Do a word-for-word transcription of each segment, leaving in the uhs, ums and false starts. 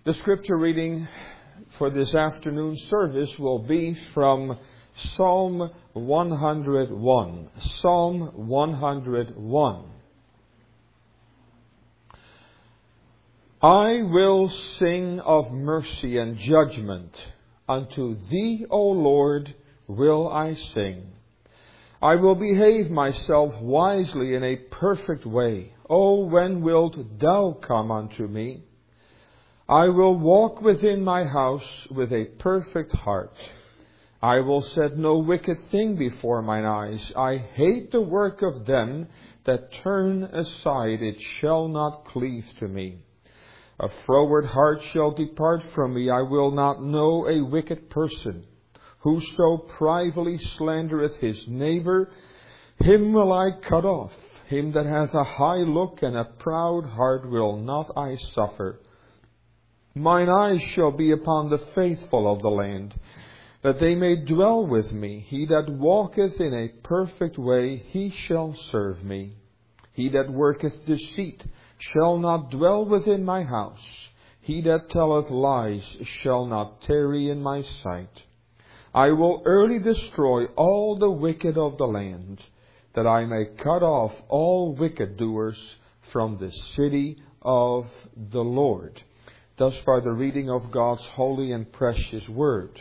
The scripture reading for this afternoon service will be from Psalm one hundred one. Psalm one hundred one. I will sing of mercy and judgment. Unto Thee, O Lord, will I sing. I will behave myself wisely in a perfect way. O when wilt Thou come unto me? I will walk within my house with a perfect heart. I will set no wicked thing before mine eyes. I hate the work of them that turn aside. It shall not cleave to me. A froward heart shall depart from me. I will not know a wicked person. Whoso privily slandereth his neighbor, him will I cut off. Him that hath a high look and a proud heart will not I suffer. Mine eyes shall be upon the faithful of the land, that they may dwell with me. He that walketh in a perfect way, he shall serve me. He that worketh deceit shall not dwell within my house. He that telleth lies shall not tarry in my sight. I will early destroy all the wicked of the land, that I may cut off all wicked doers from the city of the Lord. Thus far the reading of God's holy and precious word.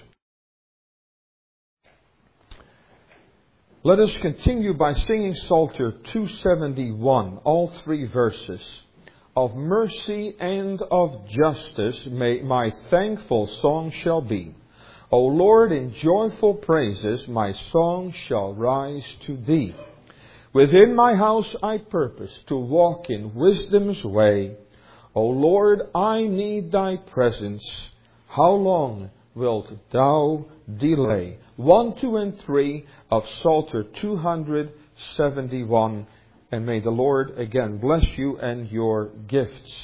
Let us continue by singing Psalter two seventy-one, all three verses. Of mercy and of justice may my thankful song shall be. O Lord, in joyful praises my song shall rise to Thee. Within my house I purpose to walk in wisdom's way. O Lord, I need Thy presence. How long wilt Thou delay? One, two, and three of Psalter two seventy-one. And may the Lord again bless you and your gifts.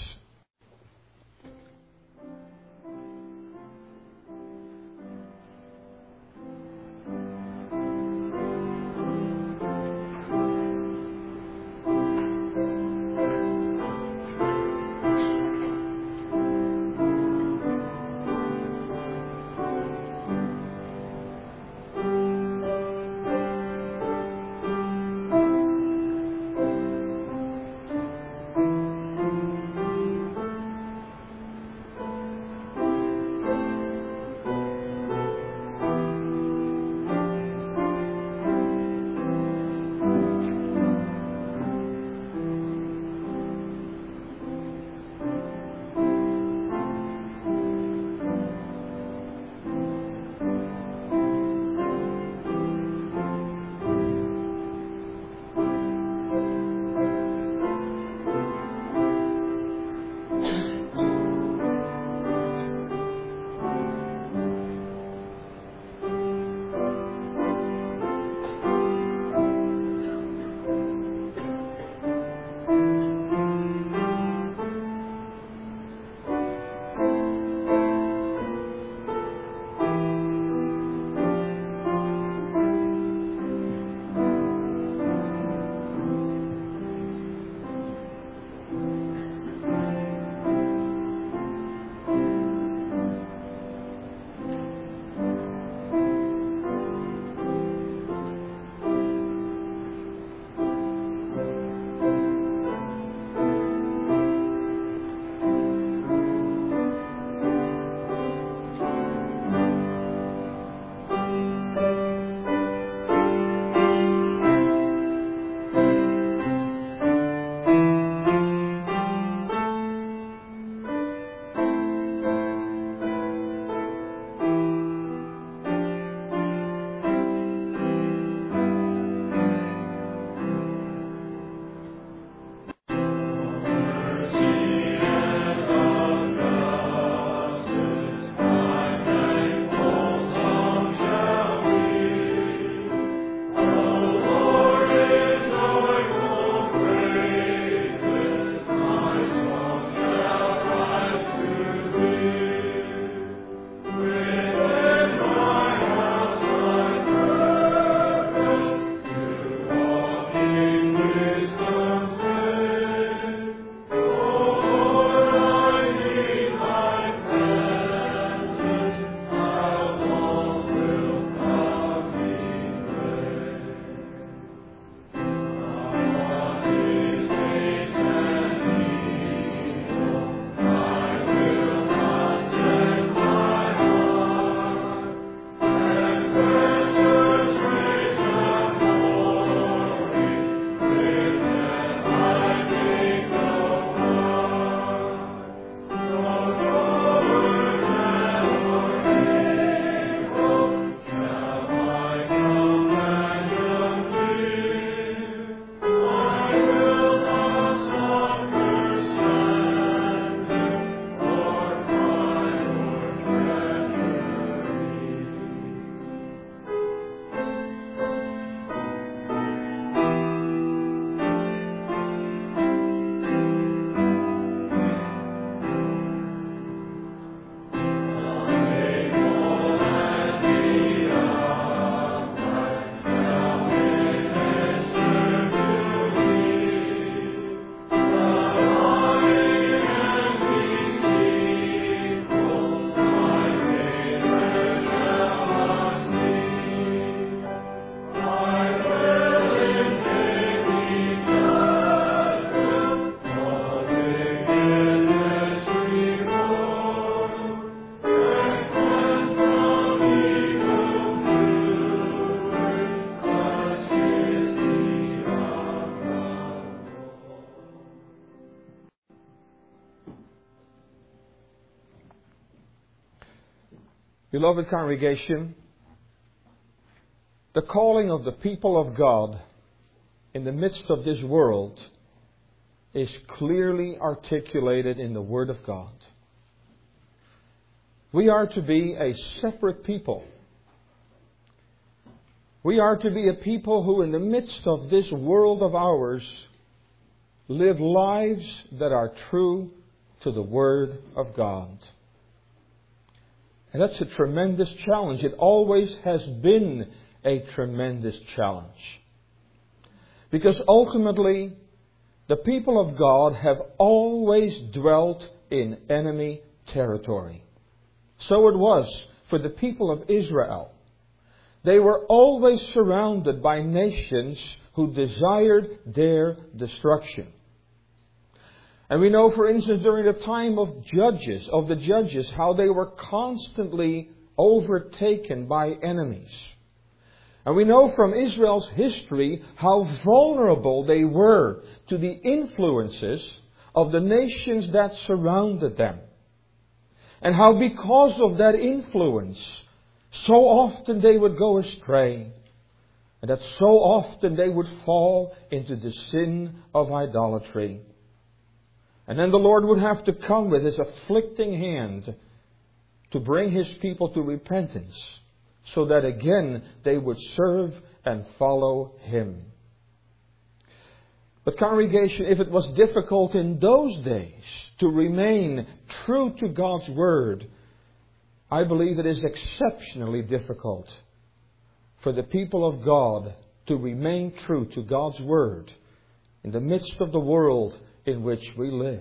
Beloved congregation, the calling of the people of God in the midst of this world is clearly articulated in the Word of God. We are to be a separate people. We are to be a people who in the midst of this world of ours live lives that are true to the Word of God. And that's a tremendous challenge. It always has been a tremendous challenge. Because ultimately, the people of God have always dwelt in enemy territory. So it was for the people of Israel. They were always surrounded by nations who desired their destruction. And we know, for instance, during the time of judges, of the judges, how they were constantly overtaken by enemies. And we know from Israel's history how vulnerable they were to the influences of the nations that surrounded them. And how because of that influence, so often they would go astray. And that so often they would fall into the sin of idolatry. And then the Lord would have to come with His afflicting hand to bring His people to repentance, so that again they would serve and follow Him. But congregation, if it was difficult in those days to remain true to God's Word, I believe it is exceptionally difficult for the people of God to remain true to God's Word in the midst of the world in which we live.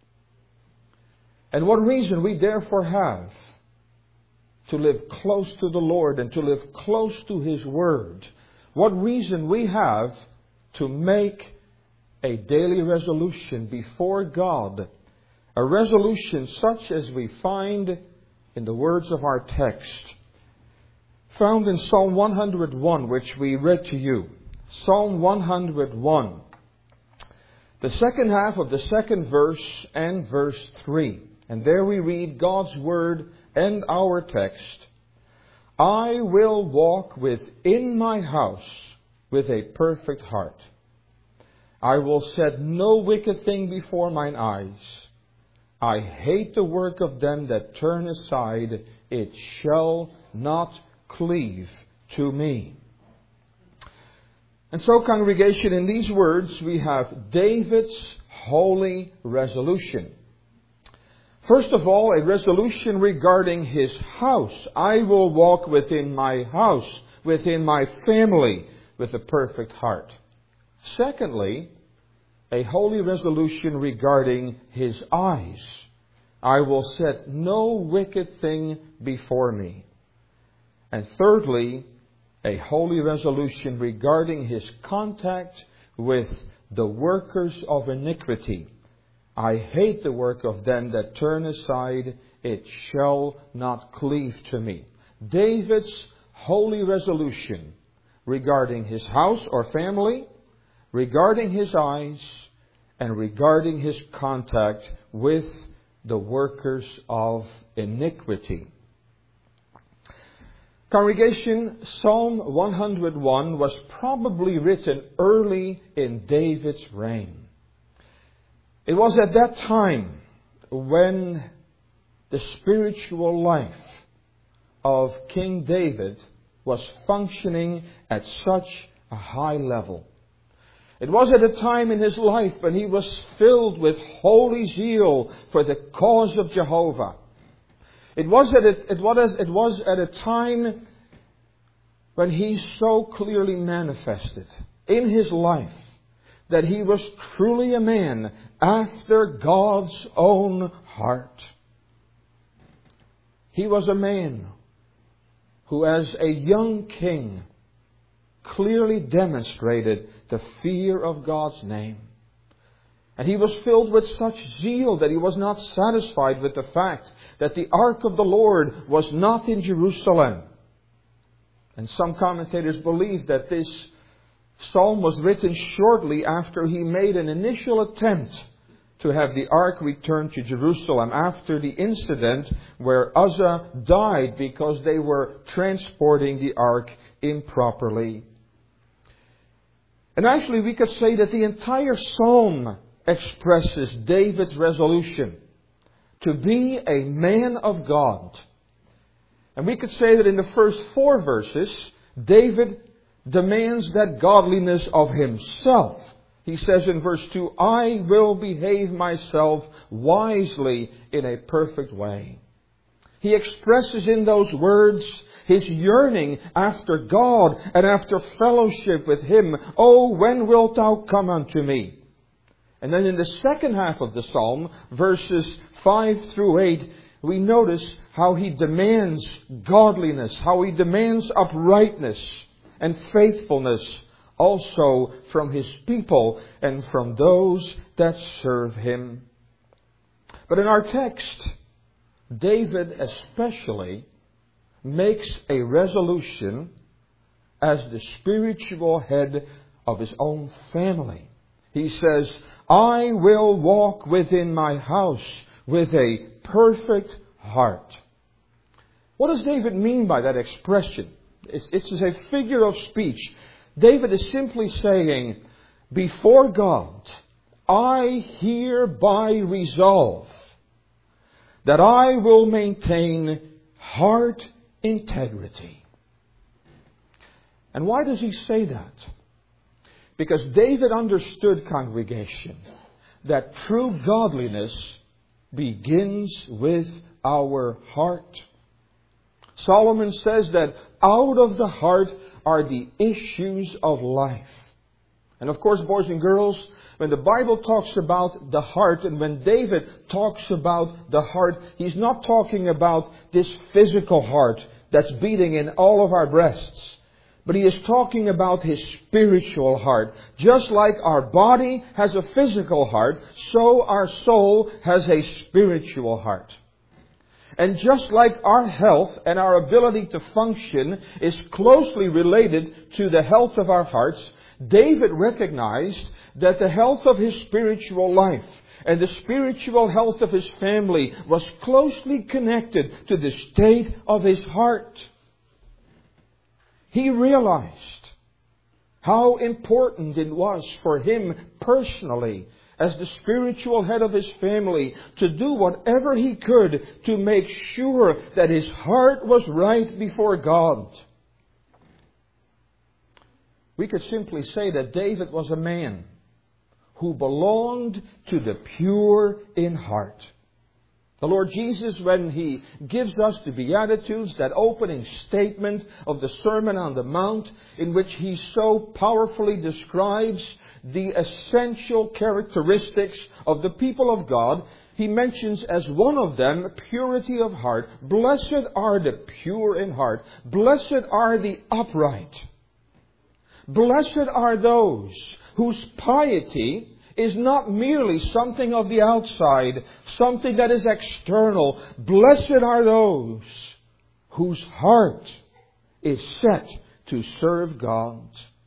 And what reason we therefore have to live close to the Lord and to live close to His Word. What reason we have to make a daily resolution before God. A resolution such as we find in the words of our text. Found in Psalm one hundred one, which we read to you. Psalm one hundred one. The second half of the second verse and verse three. And there we read God's Word and our text. I will walk within my house with a perfect heart. I will set no wicked thing before mine eyes. I hate the work of them that turn aside. It shall not cleave to me. And so, congregation, in these words we have David's holy resolution. First of all, a resolution regarding his house. I will walk within my house, within my family, with a perfect heart. Secondly, a holy resolution regarding his eyes. I will set no wicked thing before me. And thirdly, a holy resolution regarding his contact with the workers of iniquity. I hate the work of them that turn aside. It shall not cleave to me. David's holy resolution regarding his house or family, regarding his eyes, and regarding his contact with the workers of iniquity. Congregation, Psalm one hundred one was probably written early in David's reign. It was at that time when the spiritual life of King David was functioning at such a high level. It was at a time in his life when he was filled with holy zeal for the cause of Jehovah. It was at a, it was, it was at a time when he so clearly manifested in his life that he was truly a man after God's own heart. He was a man who, as a young king, clearly demonstrated the fear of God's name. And he was filled with such zeal that he was not satisfied with the fact that the ark of the Lord was not in Jerusalem. And some commentators believe that this psalm was written shortly after he made an initial attempt to have the ark returned to Jerusalem after the incident where Uzzah died because they were transporting the ark improperly. And actually we could say that the entire psalm expresses David's resolution to be a man of God. And we could say that in the first four verses, David demands that godliness of himself. He says in verse two, I will behave myself wisely in a perfect way. He expresses in those words his yearning after God and after fellowship with Him. Oh, when wilt Thou come unto me? And then in the second half of the psalm, verses five through eight, we notice how he demands godliness, how he demands uprightness and faithfulness also from his people and from those that serve him. But in our text, David especially makes a resolution as the spiritual head of his own family. He says, I will walk within my house with a perfect heart. What does David mean by that expression? It's, it's a figure of speech. David is simply saying, before God, I hereby resolve that I will maintain heart integrity. And why does he say that? Because David understood, congregation, that true godliness begins with our heart. Solomon says that out of the heart are the issues of life. And of course, boys and girls, when the Bible talks about the heart, and when David talks about the heart, he's not talking about this physical heart that's beating in all of our breasts. But he is talking about his spiritual heart. Just like our body has a physical heart, so our soul has a spiritual heart. And just like our health and our ability to function is closely related to the health of our hearts, David recognized that the health of his spiritual life and the spiritual health of his family was closely connected to the state of his heart. He realized how important it was for him personally, as the spiritual head of his family, to do whatever he could to make sure that his heart was right before God. We could simply say that David was a man who belonged to the pure in heart. The Lord Jesus, when He gives us the Beatitudes, that opening statement of the Sermon on the Mount, in which He so powerfully describes the essential characteristics of the people of God, He mentions as one of them purity of heart. Blessed are the pure in heart. Blessed are the upright. Blessed are those whose piety is not merely something of the outside, something that is external. Blessed are those whose heart is set to serve God.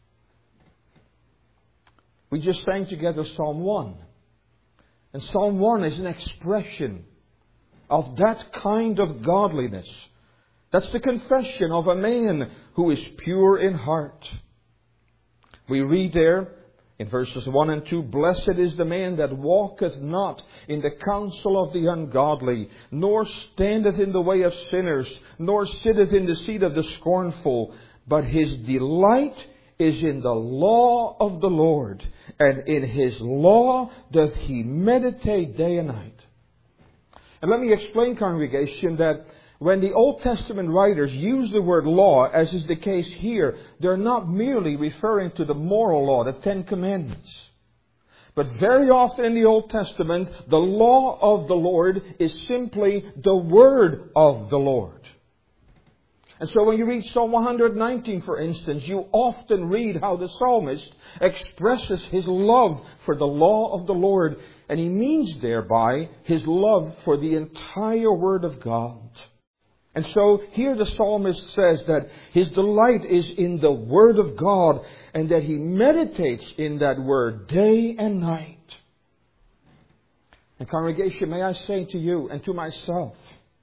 We just sang together Psalm one. And Psalm one is an expression of that kind of godliness. That's the confession of a man who is pure in heart. We read there, in verses one and two, Blessed is the man that walketh not in the counsel of the ungodly, nor standeth in the way of sinners, nor sitteth in the seat of the scornful, but his delight is in the law of the Lord, and in His law doth he meditate day and night. And let me explain, congregation, that when the Old Testament writers use the word law, as is the case here, they're not merely referring to the moral law, the Ten Commandments. But very often in the Old Testament, the law of the Lord is simply the word of the Lord. And so when you read Psalm one nineteen, for instance, you often read how the psalmist expresses his love for the law of the Lord. And he means thereby his love for the entire Word of God. And so here the psalmist says that his delight is in the Word of God, and that he meditates in that Word day and night. And congregation, may I say to you and to myself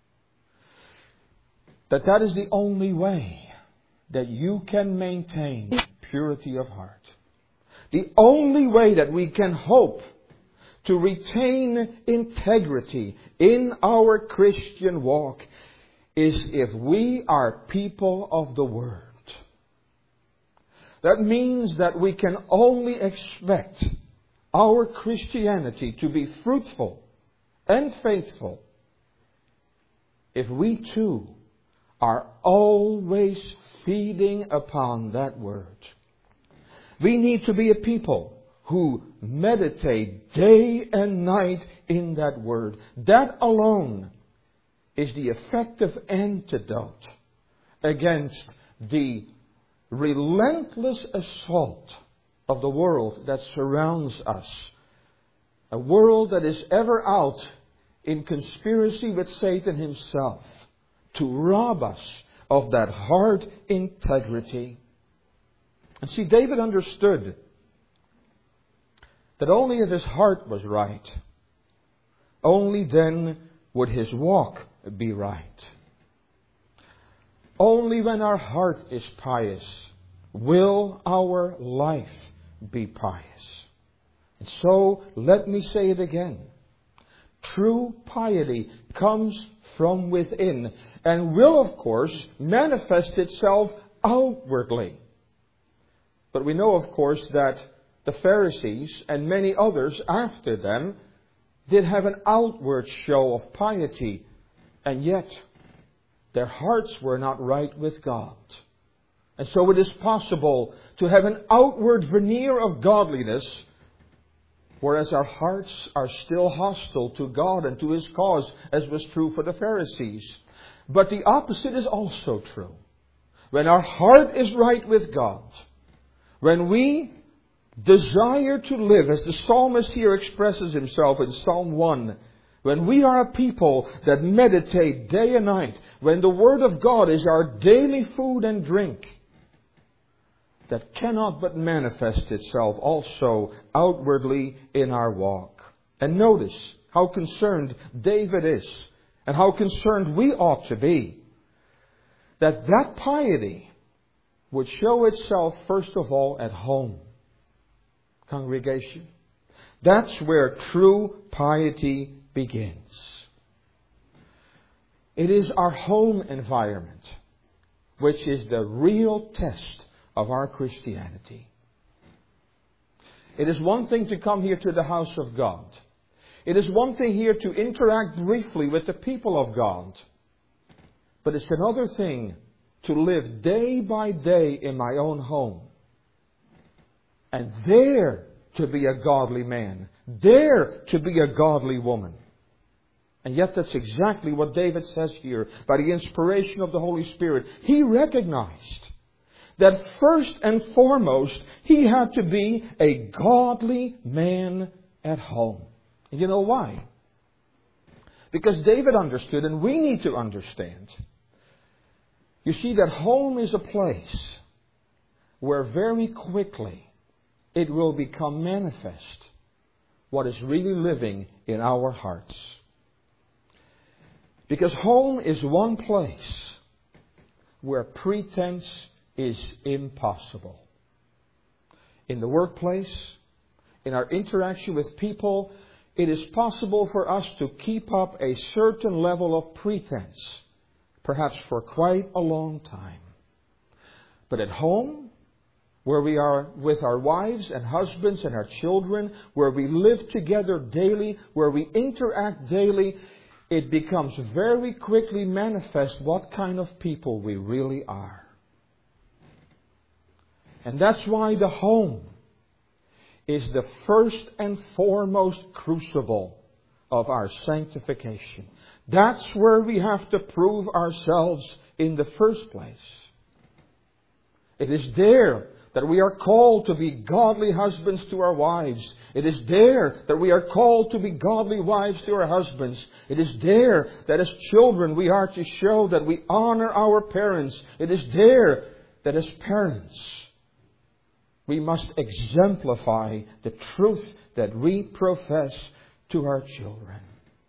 that that is the only way that you can maintain purity of heart. The only way that we can hope to retain integrity in our Christian walk is if we are people of the Word. That means that we can only expect our Christianity to be fruitful and faithful if we too are always feeding upon that Word. We need to be a people who meditate day and night in that Word. That alone is the effective antidote against the relentless assault of the world that surrounds us. A world that is ever out in conspiracy with Satan himself to rob us of that heart integrity. And see, David understood that only if his heart was right, only then would his walk be right. Only when our heart is pious will our life be pious. And so, let me say it again. True piety comes from within and will, of course, manifest itself outwardly. But we know, of course, that the Pharisees and many others after them did have an outward show of piety, and yet their hearts were not right with God. And so it is possible to have an outward veneer of godliness, whereas our hearts are still hostile to God and to His cause, as was true for the Pharisees. But the opposite is also true. When our heart is right with God, when we desire to live, as the psalmist here expresses himself in Psalm one, when we are a people that meditate day and night, when the Word of God is our daily food and drink, that cannot but manifest itself also outwardly in our walk. And notice how concerned David is, and how concerned we ought to be, that that piety would show itself first of all at home. Congregation, that's where true piety begins. It is our home environment which is the real test of our Christianity. It is one thing to come here to the house of God. It is one thing here to interact briefly with the people of God. But it's another thing to live day by day in my own home. And there to be a godly man. There to be a godly woman. And yet that's exactly what David says here. By the inspiration of the Holy Spirit, he recognized that first and foremost, he had to be a godly man at home. And you know why? Because David understood, and we need to understand. You see, that home is a place where very quickly it will become manifest what is really living in our hearts. Because home is one place where pretense is impossible. In the workplace, in our interaction with people, it is possible for us to keep up a certain level of pretense, perhaps for quite a long time. But at home, where we are with our wives and husbands and our children, where we live together daily, where we interact daily, it becomes very quickly manifest what kind of people we really are. And that's why the home is the first and foremost crucible of our sanctification. That's where we have to prove ourselves in the first place. It is there that we are called to be godly husbands to our wives. It is there that we are called to be godly wives to our husbands. It is there that as children we are to show that we honor our parents. It is there that as parents we must exemplify the truth that we profess to our children.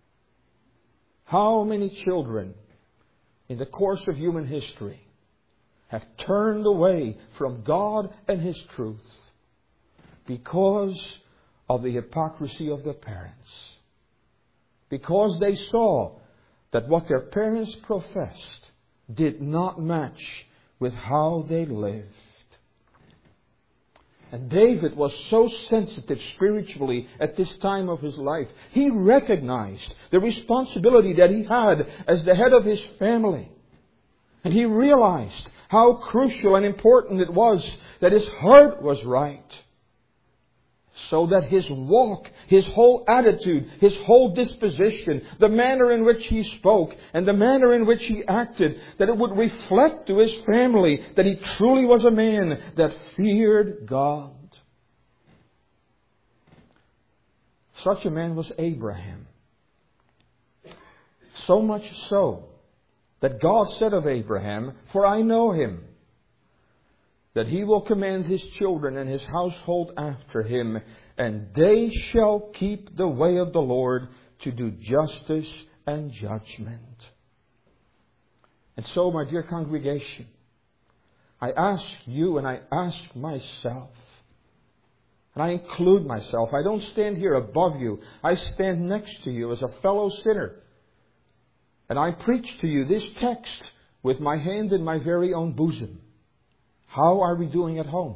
How many children in the course of human history have turned away from God and His truth because of the hypocrisy of their parents? Because they saw that what their parents professed did not match with how they lived. And David was so sensitive spiritually at this time of his life. He recognized the responsibility that he had as the head of his family. And he realized how crucial and important it was that his heart was right. So that his walk, his whole attitude, his whole disposition, the manner in which he spoke and the manner in which he acted, that it would reflect to his family that he truly was a man that feared God. Such a man was Abraham. So much so that God said of Abraham, "For I know him, that he will command his children and his household after him, and they shall keep the way of the Lord to do justice and judgment." And so, my dear congregation, I ask you and I ask myself, and I include myself. I don't stand here above you. I stand next to you as a fellow sinner. And I preach to you this text with my hand in my very own bosom. How are we doing at home?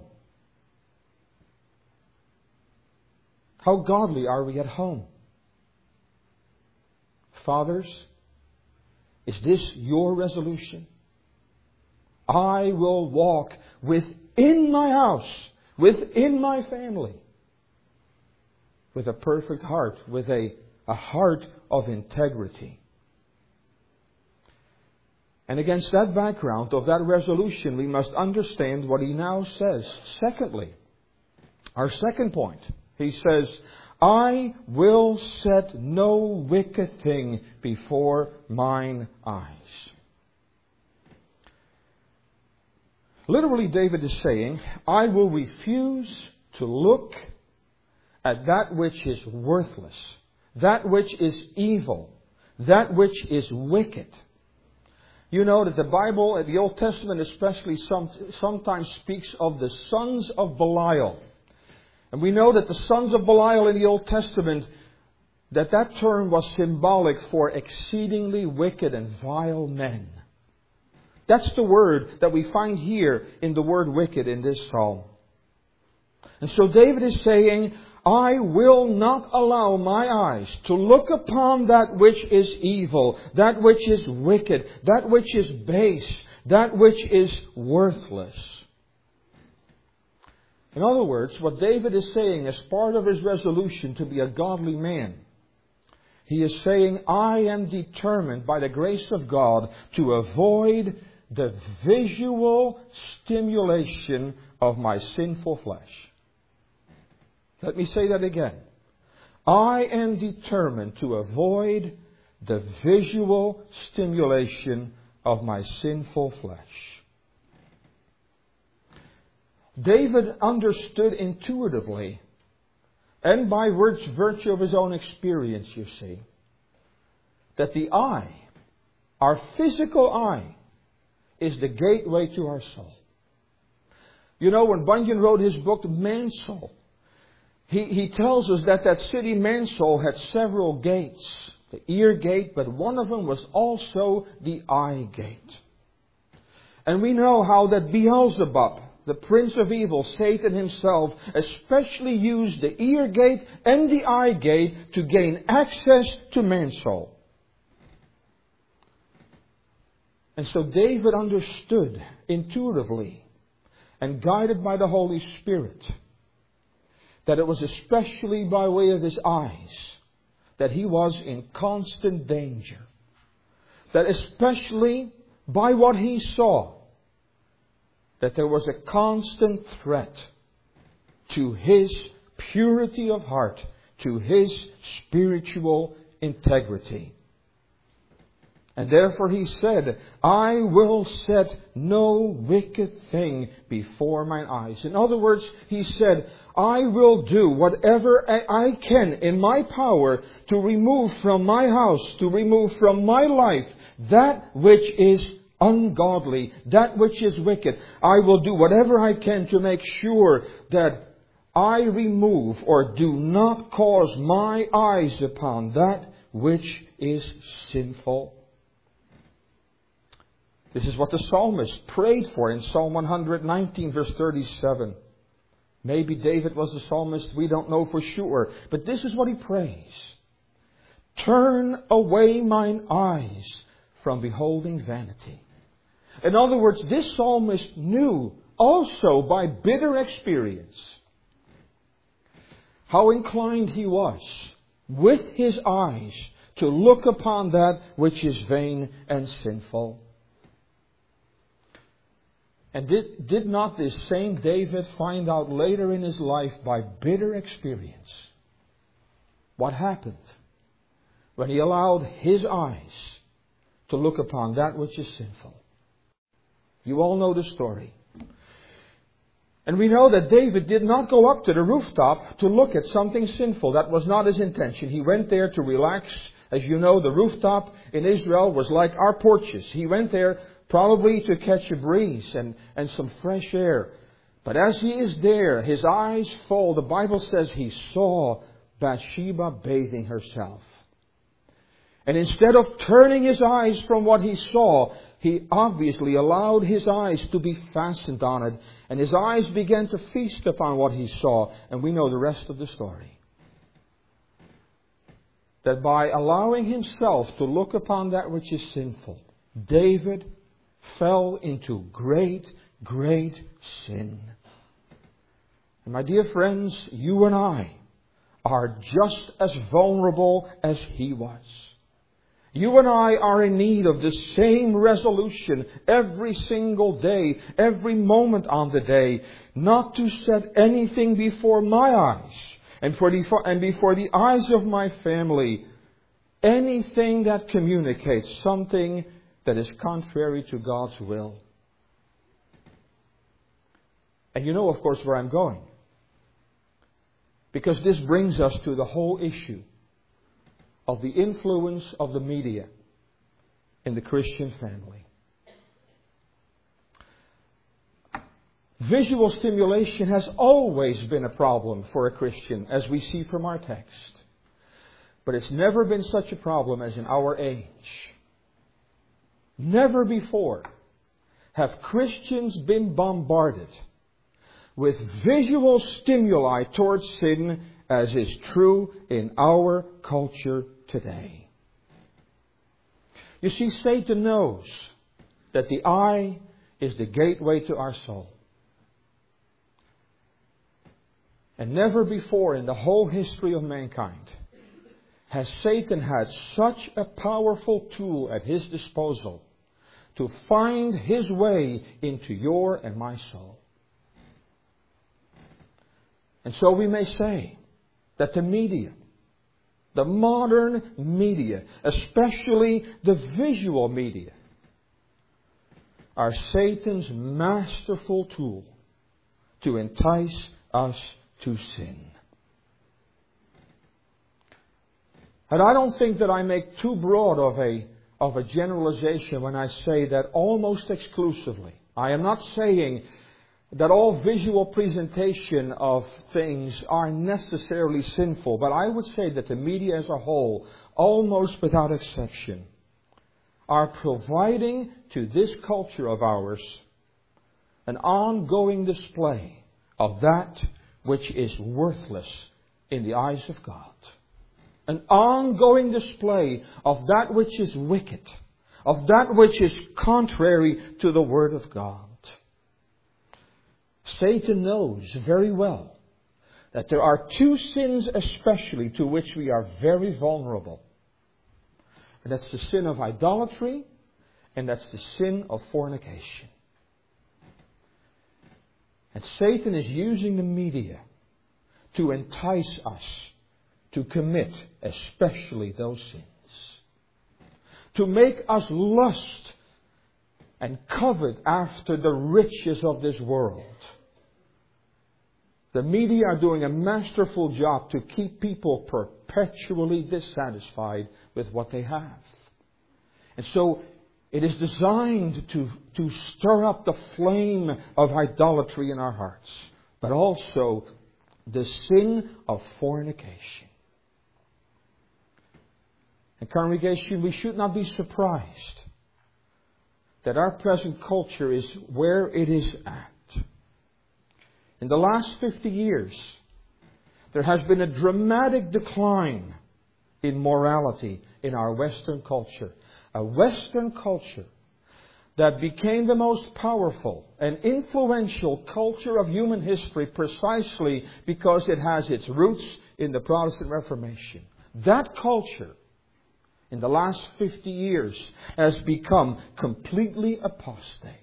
How godly are we at home? Fathers, is this your resolution? I will walk within my house, within my family, with a perfect heart, with a, a heart of integrity. And against that background of that resolution, we must understand what he now says. Secondly, our second point, he says, "I will set no wicked thing before mine eyes." Literally, David is saying, I will refuse to look at that which is worthless, that which is evil, that which is wicked. You know that the Bible, the Old Testament especially, some, sometimes speaks of the sons of Belial. And we know that the sons of Belial in the Old Testament, that that term was symbolic for exceedingly wicked and vile men. That's the word that we find here in the word wicked in this psalm. And so David is saying, I will not allow my eyes to look upon that which is evil, that which is wicked, that which is base, that which is worthless. In other words, what David is saying as part of his resolution to be a godly man, he is saying, I am determined by the grace of God to avoid the visual stimulation of my sinful flesh. Let me say that again. I am determined to avoid the visual stimulation of my sinful flesh. David understood intuitively, and by virtue of his own experience, you see, that the eye, our physical eye, is the gateway to our soul. You know, when Bunyan wrote his book, Man's Soul, He, he tells us that that city Mansoul had several gates. The ear gate, but one of them was also the eye gate. And we know how that Beelzebub, the prince of evil, Satan himself, especially used the ear gate and the eye gate to gain access to man's soul. And so David understood intuitively and guided by the Holy Spirit that it was especially by way of his eyes that he was in constant danger. That especially by what he saw, that there was a constant threat to his purity of heart, to his spiritual integrity. And therefore he said, I will set no wicked thing before mine eyes. In other words, he said, I will do whatever I can in my power to remove from my house, to remove from my life that which is ungodly, that which is wicked. I will do whatever I can to make sure that I remove or do not cause my eyes upon that which is sinful. This is what the psalmist prayed for in Psalm one nineteen, verse thirty-seven. Maybe David was the psalmist, we don't know for sure. But this is what he prays. Turn away mine eyes from beholding vanity. In other words, this psalmist knew also by bitter experience how inclined he was with his eyes to look upon that which is vain and sinful. And did, did not this same David find out later in his life by bitter experience what happened when he allowed his eyes to look upon that which is sinful? You all know the story. And we know that David did not go up to the rooftop to look at something sinful. That was not his intention. He went there to relax. As you know, the rooftop in Israel was like our porches. He went there probably to catch a breeze and, and some fresh air. But as he is there, his eyes fall. The Bible says he saw Bathsheba bathing herself. And instead of turning his eyes from what he saw, he obviously allowed his eyes to be fastened on it. And his eyes began to feast upon what he saw. And we know the rest of the story. That by allowing himself to look upon that which is sinful, David fell into great, great sin. And my dear friends, you and I are just as vulnerable as he was. You and I are in need of the same resolution every single day, every moment on the day, not to set anything before my eyes and, for the, and before the eyes of my family, anything that communicates something that is contrary to God's will. And you know, of course, where I'm going. Because this brings us to the whole issue of the influence of the media in the Christian family. Visual stimulation has always been a problem for a Christian, as we see from our text. But it's never been such a problem as in our age. Never before have Christians been bombarded with visual stimuli towards sin as is true in our culture today. You see, Satan knows that the eye is the gateway to our soul. And never before in the whole history of mankind has Satan had such a powerful tool at his disposal to find his way into your and my soul. And so we may say that the media, the modern media, especially the visual media, are Satan's masterful tool to entice us to sin. And I don't think that I make too broad of a, of a generalization when I say that almost exclusively. I am not saying that all visual presentation of things are necessarily sinful, but I would say that the media as a whole, almost without exception, are providing to this culture of ours an ongoing display of that which is worthless in the eyes of God. An ongoing display of that which is wicked, of that which is contrary to the Word of God. Satan knows very well that there are two sins especially to which we are very vulnerable. And that's the sin of idolatry, and that's the sin of fornication. And Satan is using the media to entice us to commit especially those sins. to make us lust and covet after the riches of this world. The media are doing a masterful job to keep people perpetually dissatisfied with what they have. And so it is designed to, to stir up the flame of idolatry in our hearts, but also the sin of fornication. And congregation, we should not be surprised that our present culture is where it is at. In the last fifty years, there has been a dramatic decline in morality in our Western culture. A Western culture that became the most powerful and influential culture of human history precisely because it has its roots in the Protestant Reformation. That culture, in the last fifty years, has become completely apostate.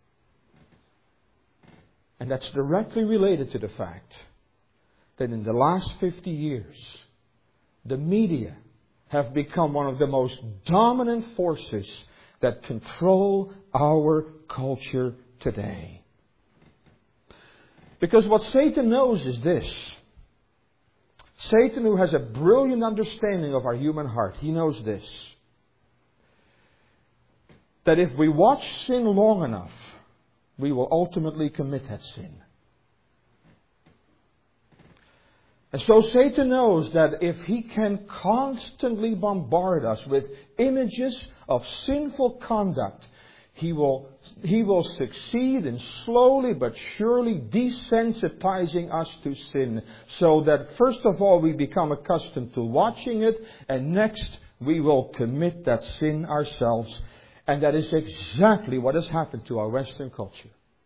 And that's directly related to the fact that in the last fifty years, the media have become one of the most dominant forces that control our culture today. Because what Satan knows is this. Satan, who has a brilliant understanding of our human heart, he knows this. That if we watch sin long enough, we will ultimately commit that sin. And so Satan knows that if he can constantly bombard us with images of sinful conduct, he will, he will succeed in slowly but surely desensitizing us to sin. So that first of all we become accustomed to watching it, and next we will commit that sin ourselves. And that is exactly what has happened to our Western culture.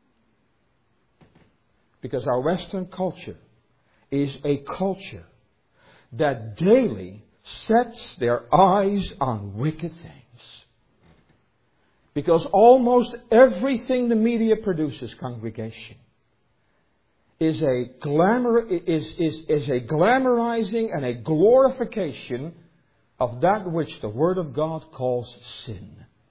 Because our Western culture is a culture that daily sets their eyes on wicked things. Because almost everything the media produces, congregation, is a glamour is, is, is a glamorizing and a glorification of that which the Word of God calls sin.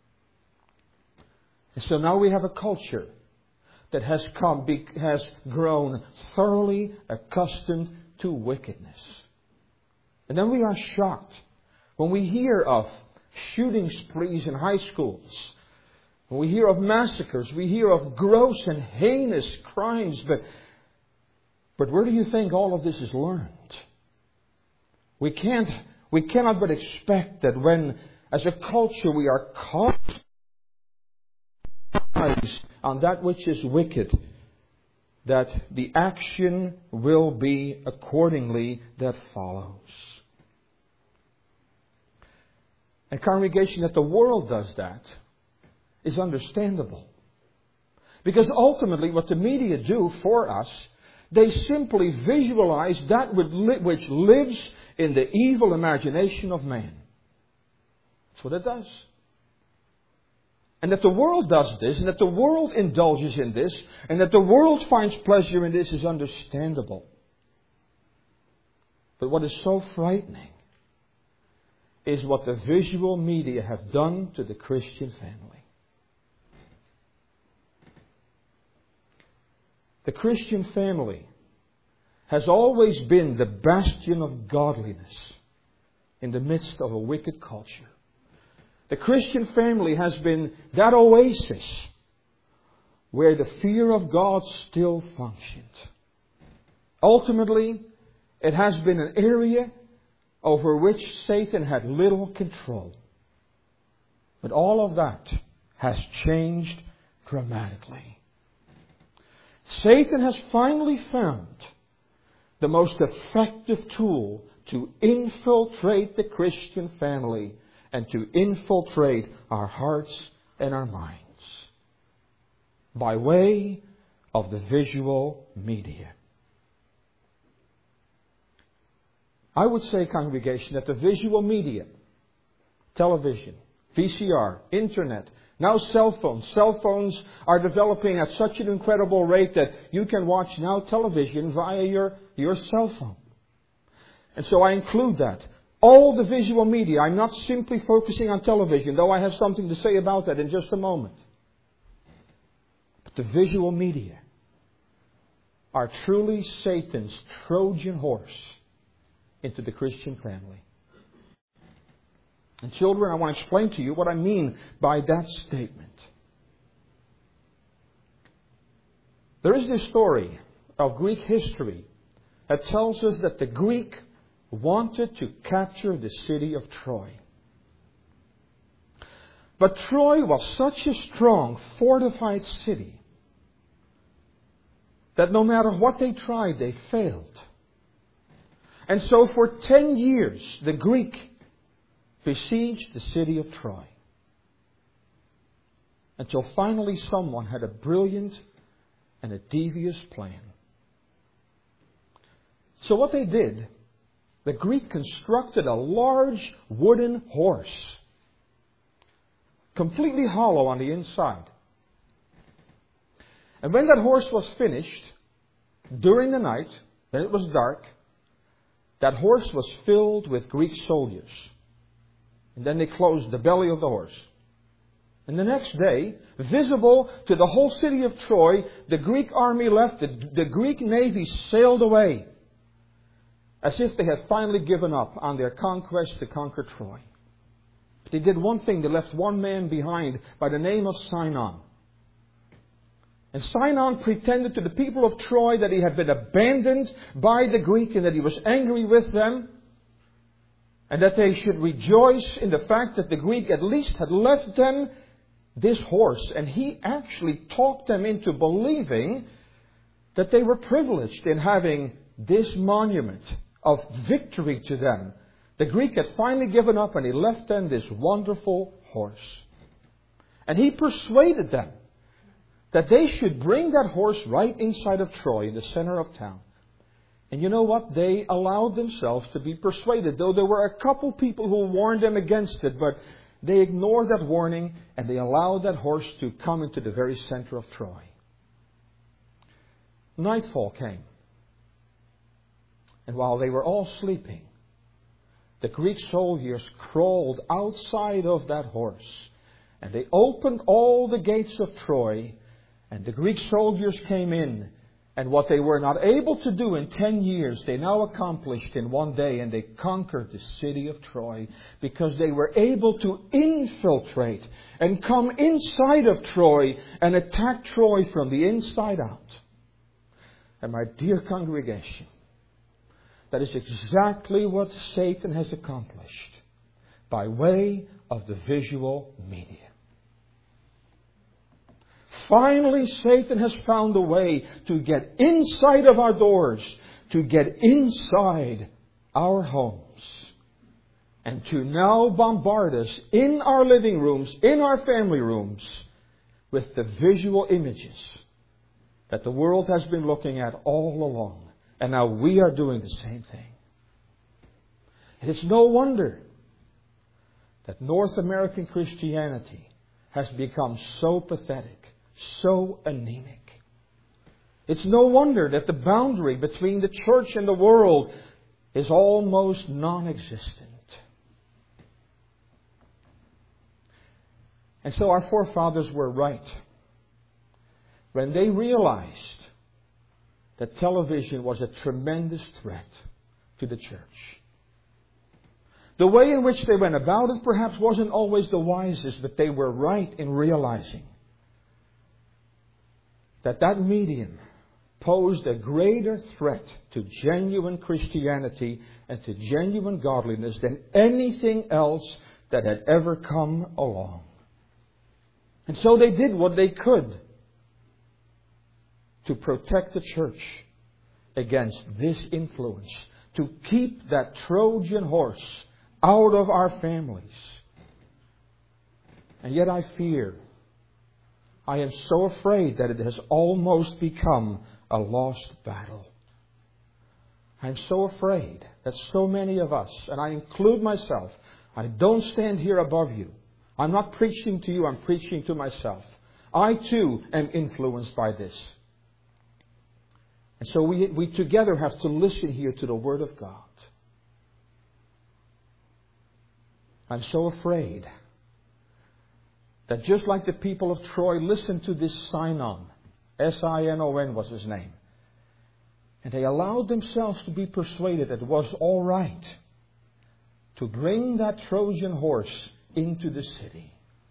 And so now we have a culture that has come, has grown thoroughly accustomed to wickedness. And then we are shocked when we hear of shooting sprees in high schools. When we hear of massacres, we hear of gross and heinous crimes. But, but where do you think all of this is learned? We can't, we cannot but expect that when, as a culture, we are caught on that which is wicked, that the action will be accordingly that follows. And congregation, that the world does that is understandable. Because ultimately what the media do for us, they simply visualize that which lives in the evil imagination of man. That's what it does. And that the world does this, and that the world indulges in this, and that the world finds pleasure in this is understandable. But what is so frightening is what the visual media have done to the Christian family. The Christian family has always been the bastion of godliness in the midst of a wicked culture. The Christian family has been that oasis where the fear of God still functioned. Ultimately, it has been an area over which Satan had little control. But all of that has changed dramatically. Satan has finally found the most effective tool to infiltrate the Christian family and to infiltrate our hearts and our minds by way of the visual media. I would say, congregation, that the visual media, television, V C R, internet, now cell phones. Cell phones are developing at such an incredible rate that you can watch now television via your, your cell phone. And so I include that. all the visual media. I'm not simply focusing on television, though I have something to say about that in just a moment. But the visual media are truly Satan's Trojan horse into the Christian family. And children, I want to explain to you what I mean by that statement. There is this story of Greek history that tells us that the Greek wanted to capture the city of Troy. But Troy was such a strong, fortified city that no matter what they tried, they failed. And so for ten years, the Greek besieged the city of Troy. Until finally someone had a brilliant and a devious plan. So what they did, the Greek constructed a large wooden horse, completely hollow on the inside. And when that horse was finished, during the night, when it was dark, that horse was filled with Greek soldiers. And then they closed the belly of the horse. And the next day, visible to the whole city of Troy, the Greek army left, the, the Greek navy sailed away, as if they had finally given up on their conquest to conquer Troy. But they did one thing. They left one man behind by the name of Sinon. And Sinon pretended to the people of Troy that he had been abandoned by the Greek and that he was angry with them. And that they should rejoice in the fact that the Greek at least had left them this horse. And he actually talked them into believing that they were privileged in having this monument of victory to them. The Greek had finally given up and he left them this wonderful horse. And he persuaded them that they should bring that horse right inside of Troy, in the center of town. And you know what? They allowed themselves to be persuaded, though there were a couple people who warned them against it, but they ignored that warning and they allowed that horse to come into the very center of Troy. Nightfall came. And while they were all sleeping, the Greek soldiers crawled outside of that horse. And they opened all the gates of Troy. And the Greek soldiers came in. And what they were not able to do in ten years, they now accomplished in one day. And they conquered the city of Troy. Because they were able to infiltrate and come inside of Troy and attack Troy from the inside out. And my dear congregation, that is exactly what Satan has accomplished by way of the visual media. Finally, Satan has found a way to get inside of our doors, to get inside our homes, and to now bombard us in our living rooms, in our family rooms, with the visual images that the world has been looking at all along. And now we are doing the same thing. It is no wonder that North American Christianity has become so pathetic, so anemic. It's no wonder that the boundary between the church and the world is almost non-existent. And so our forefathers were right when they realized that television was a tremendous threat to the church. The way in which they went about it perhaps wasn't always the wisest, but they were right in realizing that that medium posed a greater threat to genuine Christianity and to genuine godliness than anything else that had ever come along. And so they did what they could to protect the church against this influence, to keep that Trojan horse out of our families. And yet I fear, I am so afraid that it has almost become a lost battle. I'm so afraid that so many of us, and I include myself, I don't stand here above you. I'm not preaching to you, I'm preaching to myself. I too am influenced by this. And so we, we together have to listen here to the Word of God. I'm so afraid that just like the people of Troy listened to this Sinon, S I N O N was his name, and they allowed themselves to be persuaded that it was all right to bring that Trojan horse into the city.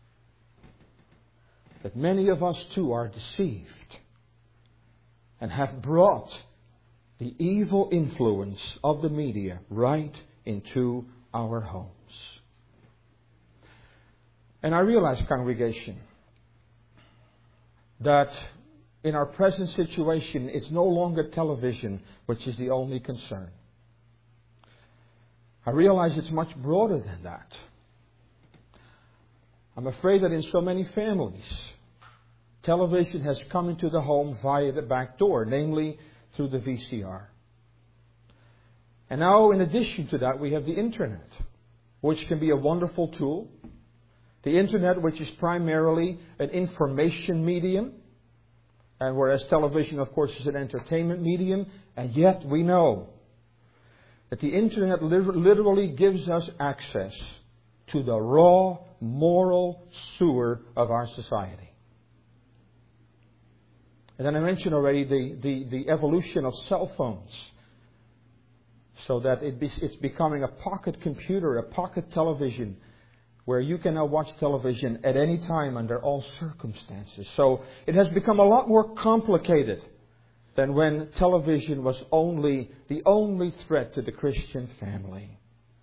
That many of us too are deceived and have brought the evil influence of the media right into our homes. And I realize, congregation, that in our present situation, it's no longer television which is the only concern. I realize it's much broader than that. I'm afraid that in so many families, television has come into the home via the back door, namely through the V C R. And now, in addition to that, we have the Internet, which can be a wonderful tool. The Internet, which is primarily an information medium, and whereas television, of course, is an entertainment medium, and yet we know that the Internet literally gives us access to the raw moral sewer of our society. And then I mentioned already the, the, the evolution of cell phones, so that it be, it's becoming a pocket computer, a pocket television, where you can now watch television at any time under all circumstances. So it has become a lot more complicated than when television was only the only threat to the Christian family.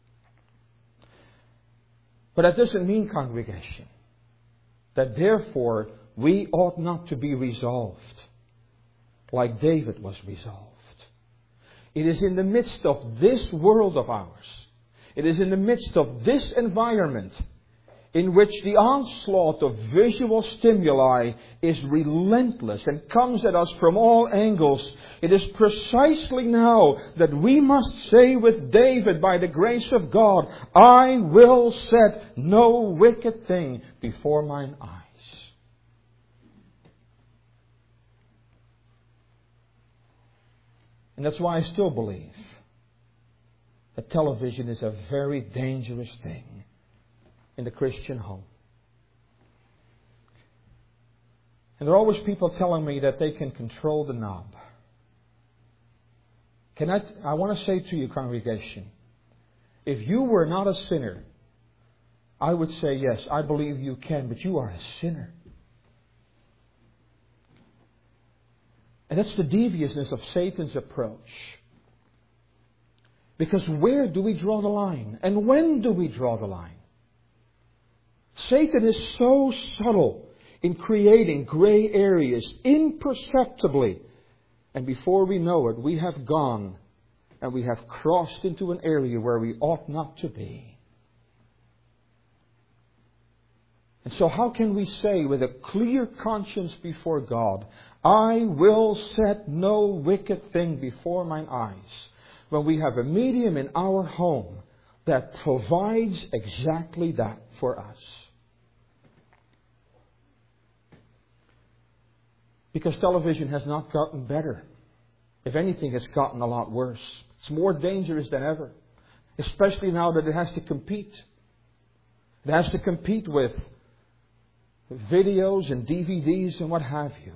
But that doesn't mean, congregation, that therefore we ought not to be resolved like David was resolved. It is in the midst of this world of ours, it is in the midst of this environment in which the onslaught of visual stimuli is relentless and comes at us from all angles. It is precisely now that we must say with David, by the grace of God, I will set no wicked thing before mine eyes. And that's why I still believe that television is a very dangerous thing in the Christian home. And there are always people telling me that they can control the knob. Can I, I want to say to you, congregation, if you were not a sinner, I would say, yes, I believe you can, but you are a sinner. And that's the deviousness of Satan's approach. Because where do we draw the line? And when do we draw the line? Satan is so subtle in creating gray areas imperceptibly. And before we know it, we have gone and we have crossed into an area where we ought not to be. And so how can we say with a clear conscience before God, I will set no wicked thing before mine eyes, when we have a medium in our home that provides exactly that for us? Because television has not gotten better. If anything, it's gotten a lot worse. It's more dangerous than ever. Especially now that it has to compete. It has to compete with videos and D V Ds and what have you.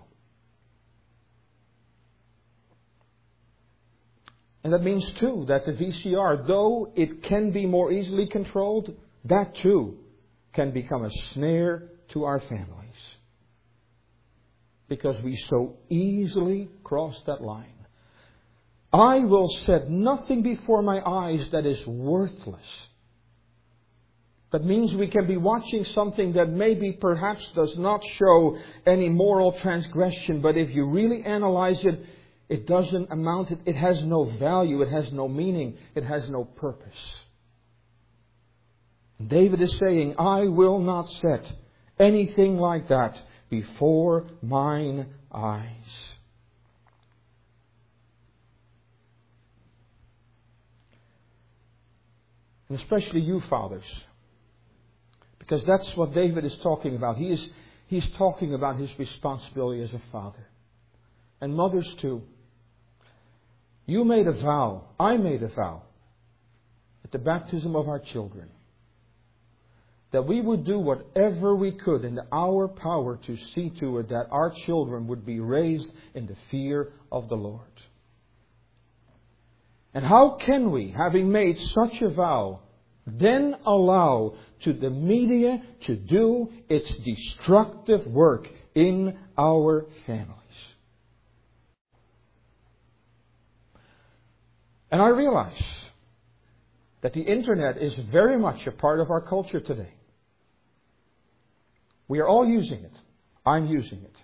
And that means too that the V C R, though it can be more easily controlled, that too can become a snare to our families. Because we so easily cross that line. I will set nothing before my eyes that is worthless. That means we can be watching something that maybe perhaps does not show any moral transgression, but if you really analyze it, it doesn't amount, it, it has no value, it has no meaning, it has no purpose. David is saying, I will not set anything like that before mine eyes. And especially you fathers, because that's what David is talking about. He is he's talking about his responsibility as a father. And mothers too. You made a vow, I made a vow, at the baptism of our children, that we would do whatever we could in our power to see to it that our children would be raised in the fear of the Lord. And how can we, having made such a vow, then allow to the media to do its destructive work in our families? And I realize that the internet is very much a part of our culture today. We are all using it. I'm using it.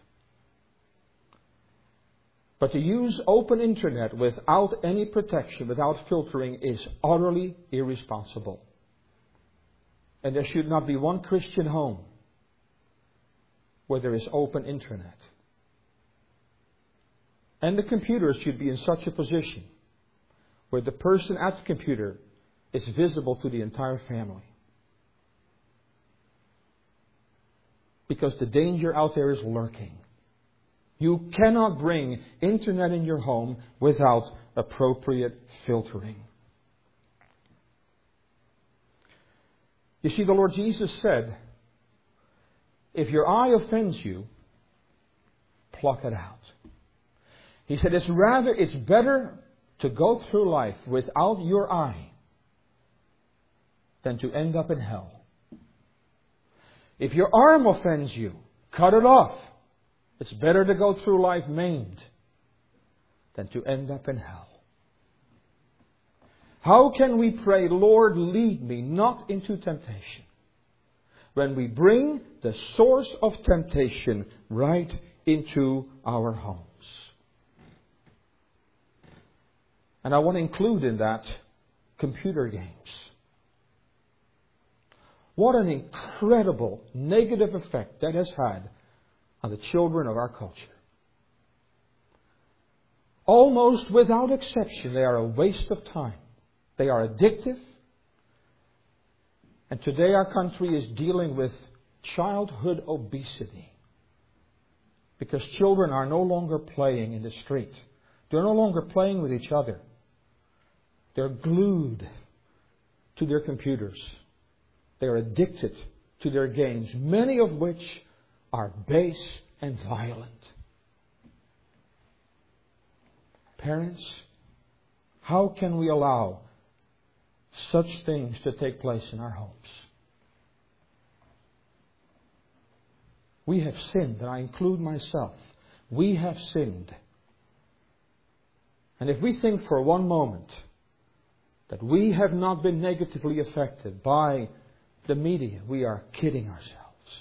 But to use open internet without any protection, without filtering, is utterly irresponsible. And there should not be one Christian home where there is open internet. And the computers should be in such a position where the person at the computer is visible to the entire family. Because the danger out there is lurking. You cannot bring internet in your home without appropriate filtering. You see, the Lord Jesus said, if your eye offends you, pluck it out. He said, it's rather, it's better to go through life without your eye than to end up in hell. If your arm offends you, cut it off. It's better to go through life maimed than to end up in hell. How can we pray, Lord, lead me not into temptation, when we bring the source of temptation right into our homes? And I want to include in that computer games. What an incredible negative effect that has had on the children of our culture. Almost without exception, they are a waste of time. They are addictive. And today our country is dealing with childhood obesity. Because children are no longer playing in the street. They're no longer playing with each other. They're glued to their computers. They are addicted to their games, many of which are base and violent. Parents, how can we allow such things to take place in our homes? We have sinned, and I include myself. We have sinned. And if we think for one moment that we have not been negatively affected by the media, we are kidding ourselves.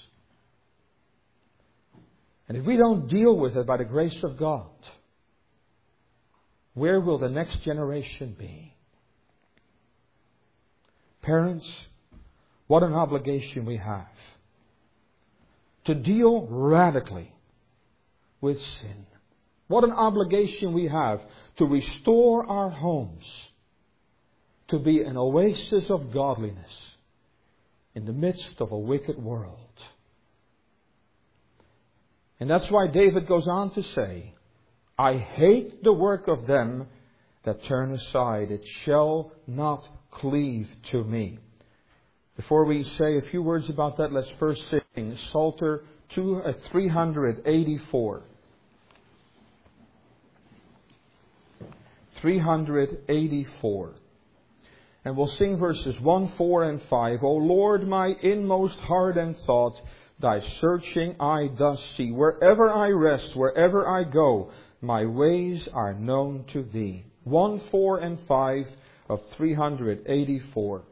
And if we don't deal with it by the grace of God, where will the next generation be? Parents, what an obligation we have to deal radically with sin. What an obligation we have to restore our homes to be an oasis of godliness in the midst of a wicked world. And that's why David goes on to say, I hate the work of them that turn aside. It shall not cleave to me. Before we say a few words about that, let's first sing Psalter three eighty-four. three eighty-four. And we'll sing verses one, four, and five. O Lord, my inmost heart and thought, Thy searching eye does see. Wherever I rest, wherever I go, my ways are known to Thee. one, four, and five of three eighty-four.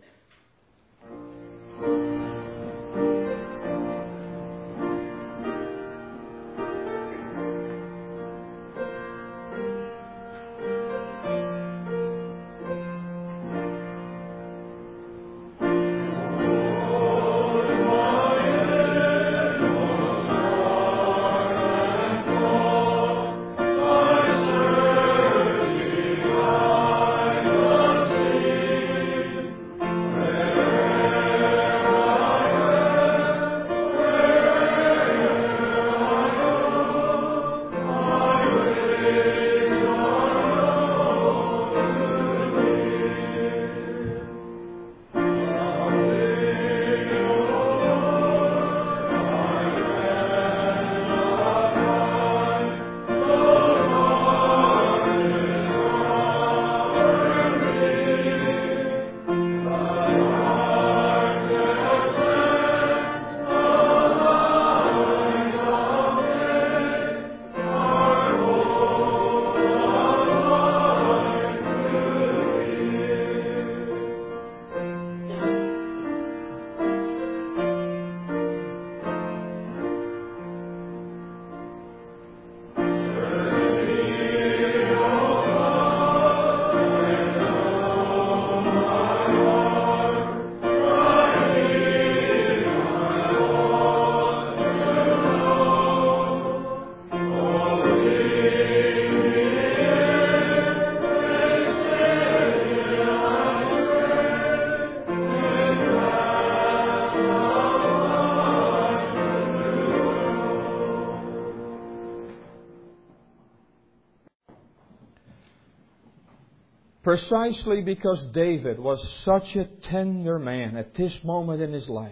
Precisely because David was such a tender man at this moment in his life,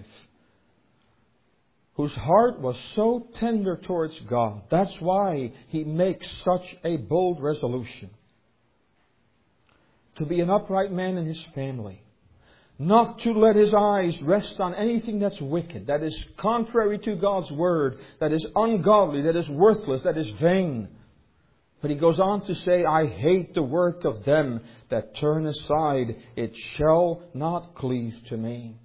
whose heart was so tender towards God. That's why he makes such a bold resolution. To be an upright man in his family. Not to let his eyes rest on anything that's wicked, that is contrary to God's Word, that is ungodly, that is worthless, that is vain. But he goes on to say, I hate the work of them that turn aside. It shall not cleave to me.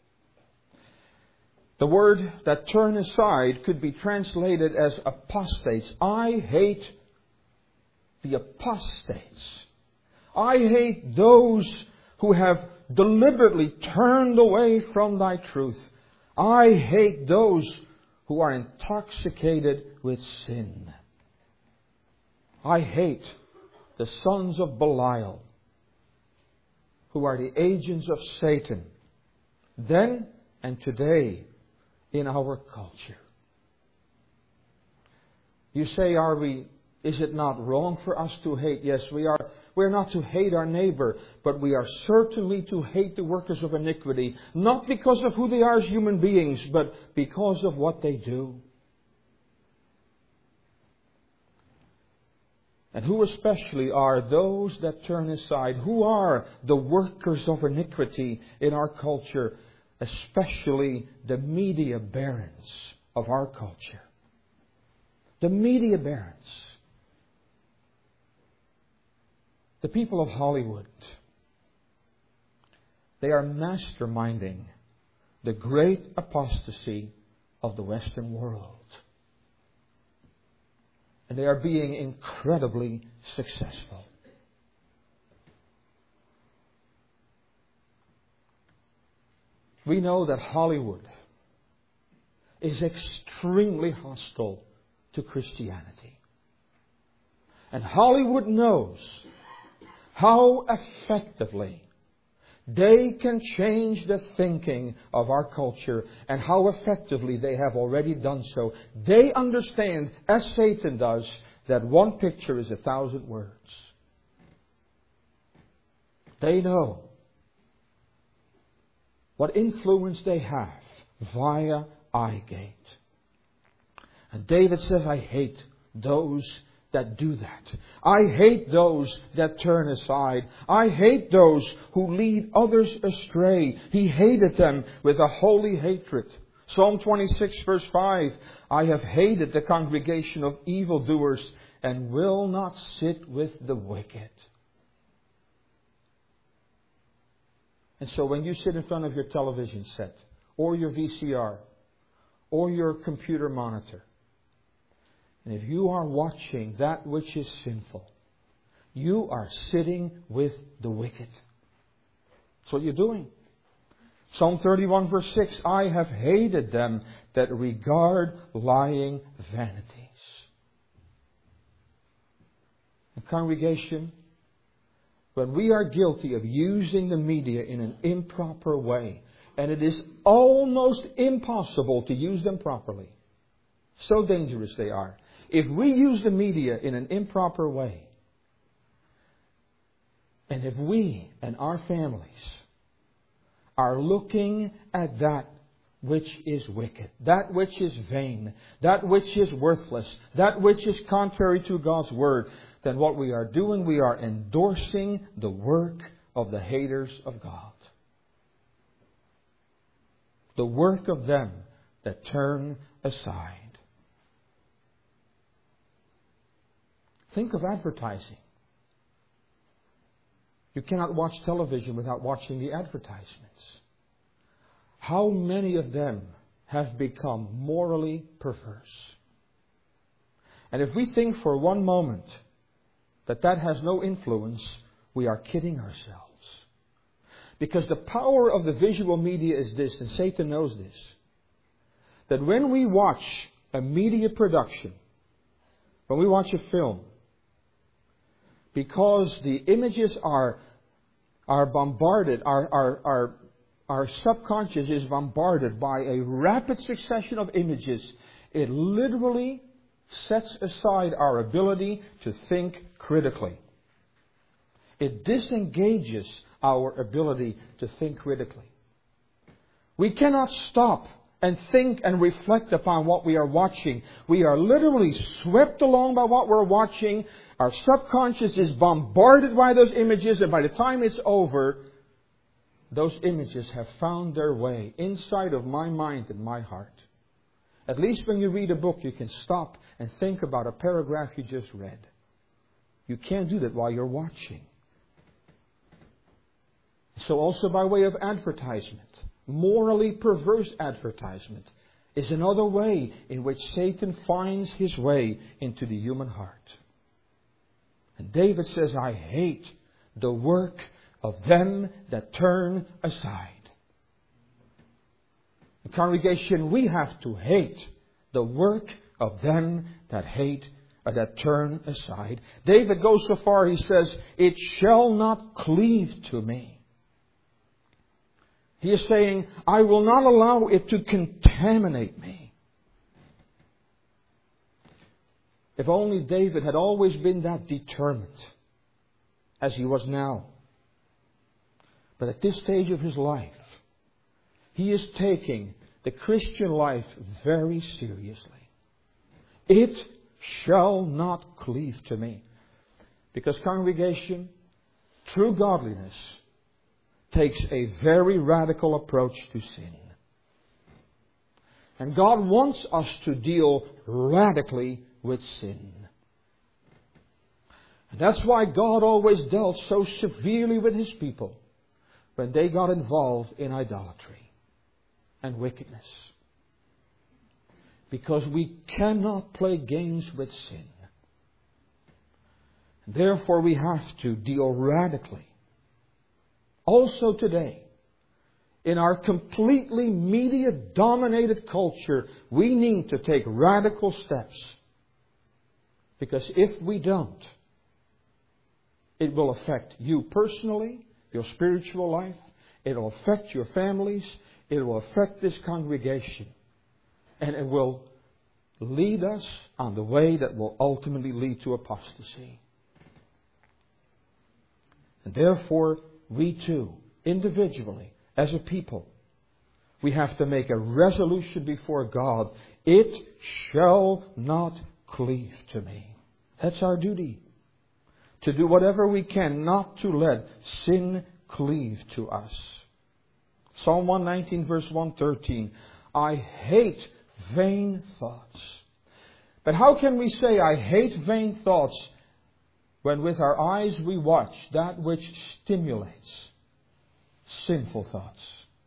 The word that turn aside could be translated as apostates. I hate the apostates. I hate those who have deliberately turned away from thy truth. I hate those who are intoxicated with sin. I hate the sons of Belial, who are the agents of Satan, then and today in our culture. You say, are we, is it not wrong for us to hate? Yes, we are. We're not to hate our neighbor, but we are certainly to hate the workers of iniquity, not because of who they are as human beings, but because of what they do. And who especially are those that turn aside? Who are the workers of iniquity in our culture? Especially the media barons of our culture. The media barons. The people of Hollywood. They are masterminding the great apostasy of the Western world. And they are being incredibly successful. We know that Hollywood is extremely hostile to Christianity. And Hollywood knows how effectively they can change the thinking of our culture, and how effectively they have already done so. They understand, as Satan does, that one picture is a thousand words. They know what influence they have via eye gate. And David says, I hate those that do that. I hate those that turn aside. I hate those who lead others astray. He hated them with a holy hatred. Psalm twenty-six verse five, I have hated the congregation of evildoers and will not sit with the wicked. And so when you sit in front of your television set, or your V C R, or your computer monitor, and if you are watching that which is sinful, you are sitting with the wicked. That's what you're doing. Psalm thirty-one verse six, I have hated them that regard lying vanities. The congregation, when we are guilty of using the media in an improper way, and it is almost impossible to use them properly, so dangerous they are. If we use the media in an improper way, and if we and our families are looking at that which is wicked, that which is vain, that which is worthless, that which is contrary to God's Word, then what we are doing, we are endorsing the work of the haters of God. The work of them that turn aside. Think of advertising. You cannot watch television without watching the advertisements. How many of them have become morally perverse? And if we think for one moment that that has no influence, we are kidding ourselves. Because the power of the visual media is this, and Satan knows this, that when we watch a media production, when we watch a film, because the images are are bombarded, our, our, our, our subconscious is bombarded by a rapid succession of images, it literally sets aside our ability to think critically. It disengages our ability to think critically. We cannot stop and think and reflect upon what we are watching. We are literally swept along by what we're watching. Our subconscious is bombarded by those images, and by the time it's over, those images have found their way inside of my mind and my heart. At least when you read a book, you can stop and think about a paragraph you just read. You can't do that while you're watching. So also by way of advertisement, morally perverse advertisement is another way in which Satan finds his way into the human heart. And David says, I hate the work of them that turn aside. The congregation, we have to hate the work of them that hate or that turn aside. David goes so far, he says, it shall not cleave to me. He is saying, I will not allow it to contaminate me. If only David had always been that determined as he was now. But at this stage of his life, he is taking the Christian life very seriously. It shall not cleave to me. Because, congregation, true godliness takes a very radical approach to sin. And God wants us to deal radically with sin. And that's why God always dealt so severely with His people when they got involved in idolatry and wickedness. Because we cannot play games with sin. Therefore we have to deal radically. Also today, in our completely media-dominated culture, we need to take radical steps. Because if we don't, it will affect you personally, your spiritual life. It will affect your families. It will affect this congregation. And it will lead us on the way that will ultimately lead to apostasy. And therefore, we too, individually, as a people, we have to make a resolution before God. It shall not cleave to me. That's our duty. To do whatever we can not to let sin cleave to us. Psalm one nineteen verse one thirteen. I hate vain thoughts. But how can we say I hate vain thoughts when with our eyes we watch that which stimulates sinful thoughts?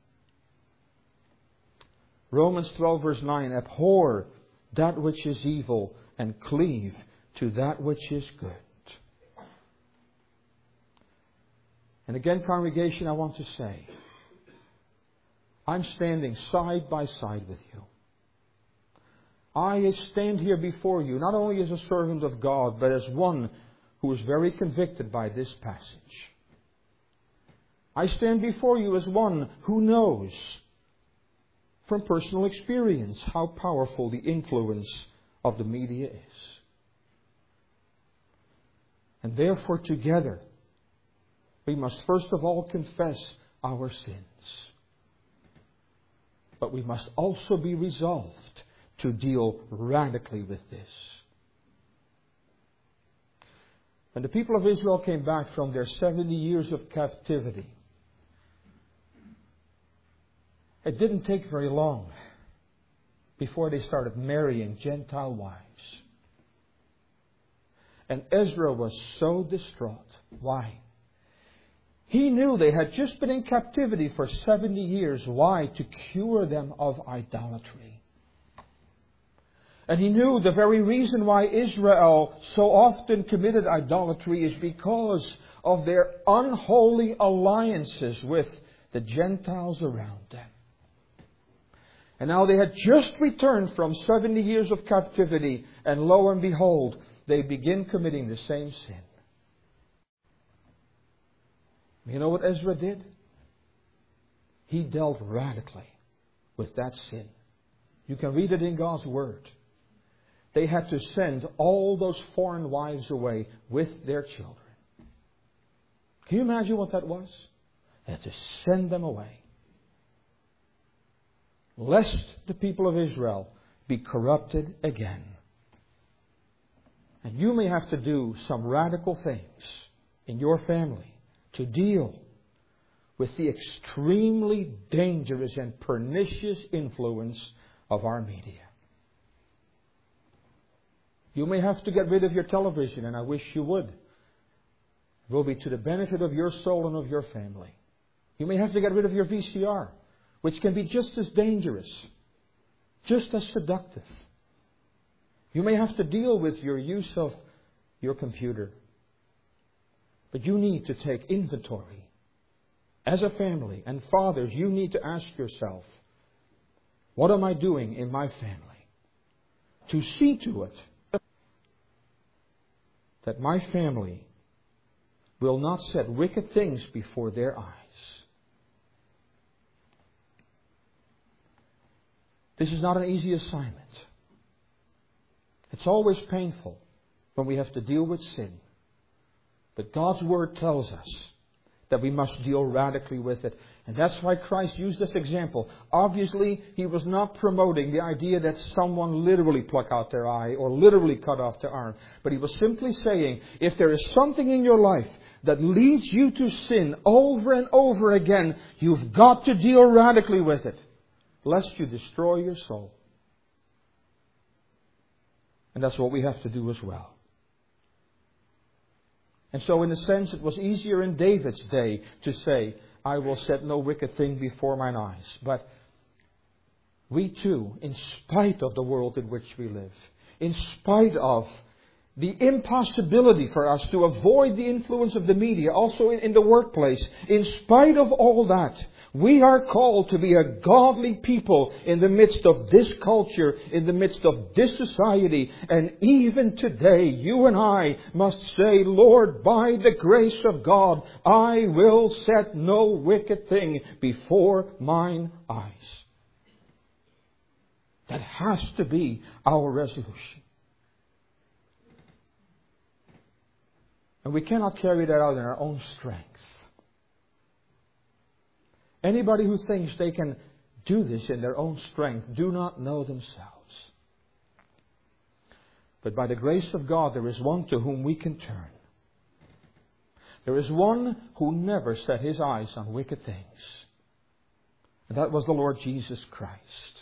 Romans twelve verse nine. Abhor that which is evil and cleave to that which is good. And again, congregation, I want to say, I'm standing side by side with you. I stand here before you, not only as a servant of God, but as one who is very convicted by this passage. I stand before you as one who knows from personal experience how powerful the influence of the media is. And therefore, together, we must first of all confess our sins. But we must also be resolved to deal radically with this. When the people of Israel came back from their seventy years of captivity, it didn't take very long before they started marrying Gentile wives. And Ezra was so distraught. Why? He knew they had just been in captivity for seventy years. Why? To cure them of idolatry. And he knew the very reason why Israel so often committed idolatry is because of their unholy alliances with the Gentiles around them. And now they had just returned from seventy years of captivity, and lo and behold, they begin committing the same sin. You know what Ezra did? He dealt radically with that sin. You can read it in God's Word. They had to send all those foreign wives away with their children. Can you imagine what that was? They had to send them away. Lest the people of Israel be corrupted again. And you may have to do some radical things in your family to deal with the extremely dangerous and pernicious influence of our media. You may have to get rid of your television, and I wish you would. It will be to the benefit of your soul and of your family. You may have to get rid of your V C R, which can be just as dangerous, just as seductive. You may have to deal with your use of your computer. But you need to take inventory. As a family, and fathers, you need to ask yourself, what am I doing in my family to see to it that my family will not set wicked things before their eyes? This is not an easy assignment. It's always painful when we have to deal with sin. But God's Word tells us that we must deal radically with it. And that's why Christ used this example. Obviously, He was not promoting the idea that someone literally pluck out their eye or literally cut off their arm. But He was simply saying, if there is something in your life that leads you to sin over and over again, you've got to deal radically with it, lest you destroy your soul. And that's what we have to do as well. And so in a sense it was easier in David's day to say, I will set no wicked thing before mine eyes. But we too, in spite of the world in which we live, in spite of the impossibility for us to avoid the influence of the media, also in, in the workplace, in spite of all that, we are called to be a godly people in the midst of this culture, in the midst of this society. And even today, you and I must say, Lord, by the grace of God, I will set no wicked thing before mine eyes. That has to be our resolution. And we cannot carry that out in our own strength. Anybody who thinks they can do this in their own strength do not know themselves. But by the grace of God, there is one to whom we can turn. There is one who never set his eyes on wicked things. And that was the Lord Jesus Christ.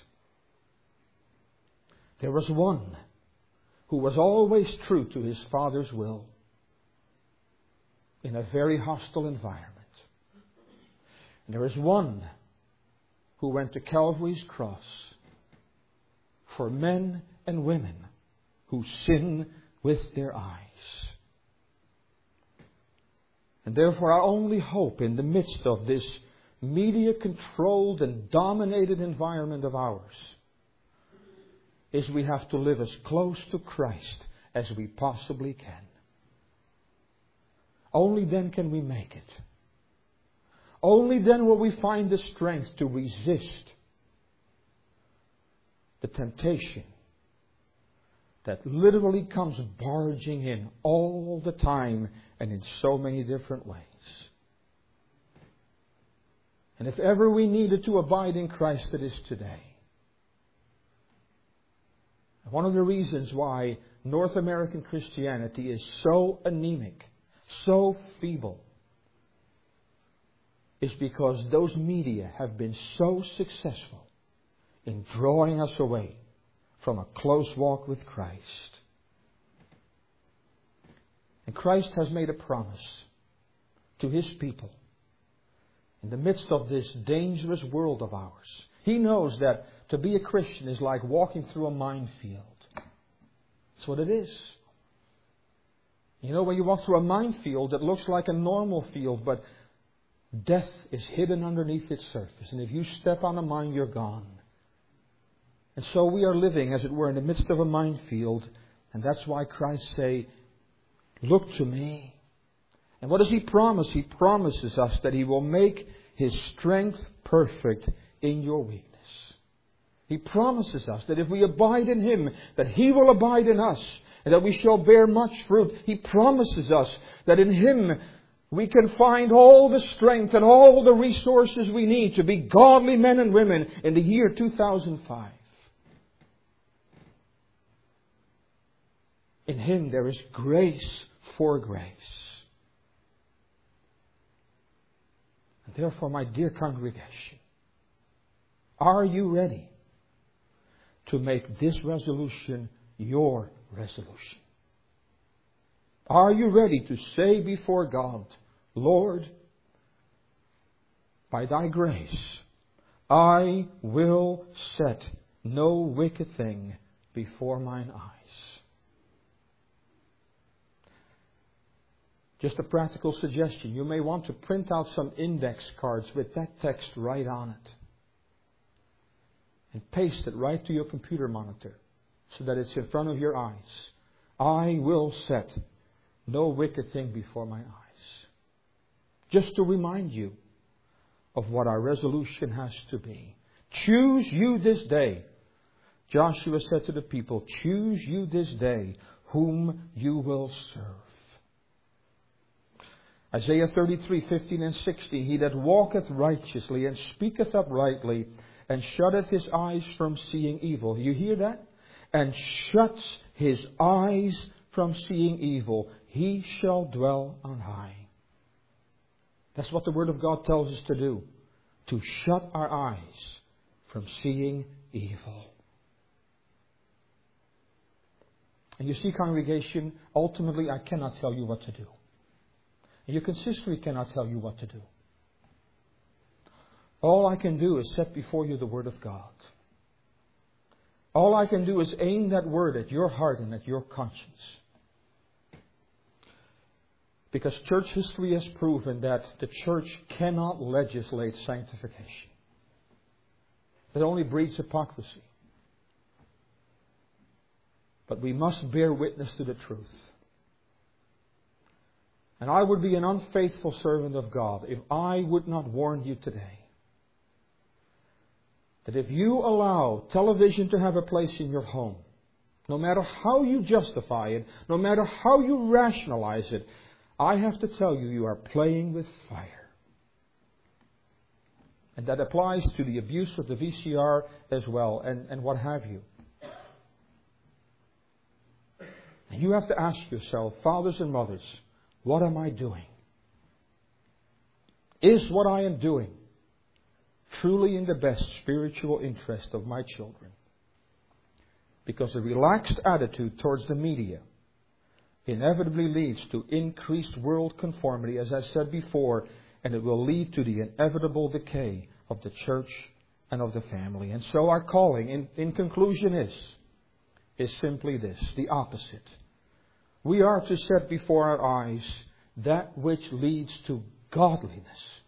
There was one who was always true to His Father's will in a very hostile environment. And there is one who went to Calvary's cross for men and women who sin with their eyes. And therefore our only hope in the midst of this media-controlled and dominated environment of ours is we have to live as close to Christ as we possibly can. Only then can we make it. Only then will we find the strength to resist the temptation that literally comes barging in all the time and in so many different ways. And if ever we needed to abide in Christ, it is today. One of the reasons why North American Christianity is so anemic, so feeble, is because those media have been so successful in drawing us away from a close walk with Christ. And Christ has made a promise to His people in the midst of this dangerous world of ours. He knows that to be a Christian is like walking through a minefield. That's what it is. You know, when you walk through a minefield, it looks like a normal field, but death is hidden underneath its surface. And if you step on a mine, you're gone. And so we are living, as it were, in the midst of a minefield. And that's why Christ say, look to me. And what does He promise? He promises us that He will make His strength perfect in your weakness. He promises us that if we abide in Him, that He will abide in us, and that we shall bear much fruit. He promises us that in Him we can find all the strength and all the resources we need to be godly men and women in the year two thousand five. In Him there is grace for grace. And therefore, my dear congregation, are you ready to make this resolution your resolution? Are you ready to say before God, Lord, by Thy grace, I will set no wicked thing before mine eyes? Just a practical suggestion. You may want to print out some index cards with that text right on it. And paste it right to your computer monitor so that it's in front of your eyes. I will set no wicked thing before my eyes. Just to remind you of what our resolution has to be. Choose you this day. Joshua said to the people, choose you this day whom you will serve. Isaiah thirty-three, fifteen and sixteen. He that walketh righteously and speaketh uprightly and shutteth his eyes from seeing evil. You hear that? And shuts his eyes from seeing evil. He shall dwell on high. That's what the Word of God tells us to do. To shut our eyes from seeing evil. And you see, congregation, ultimately I cannot tell you what to do. And your consistory cannot tell you what to do. All I can do is set before you the Word of God. All I can do is aim that Word at your heart and at your conscience. Because church history has proven that the church cannot legislate sanctification. It only breeds hypocrisy. But we must bear witness to the truth. And I would be an unfaithful servant of God if I would not warn you today that if you allow television to have a place in your home, no matter how you justify it, no matter how you rationalize it, I have to tell you, you are playing with fire. And that applies to the abuse of the V C R as well, and, and what have you. And you have to ask yourself, fathers and mothers, what am I doing? Is what I am doing truly in the best spiritual interest of my children? Because a relaxed attitude towards the media inevitably leads to increased world conformity, as I said before, and it will lead to the inevitable decay of the church and of the family. And so our calling, in, in conclusion, is, is simply this, the opposite. We are to set before our eyes that which leads to godliness.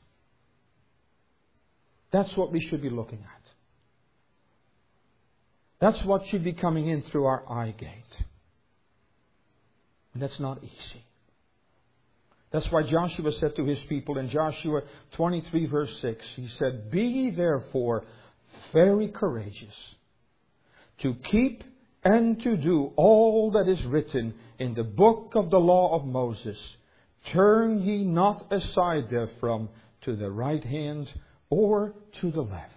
That's what we should be looking at. That's what should be coming in through our eye gate. And that's not easy. That's why Joshua said to his people in Joshua twenty-three verse six, he said, be ye therefore very courageous to keep and to do all that is written in the book of the law of Moses. Turn ye not aside therefrom to the right hand or to the left.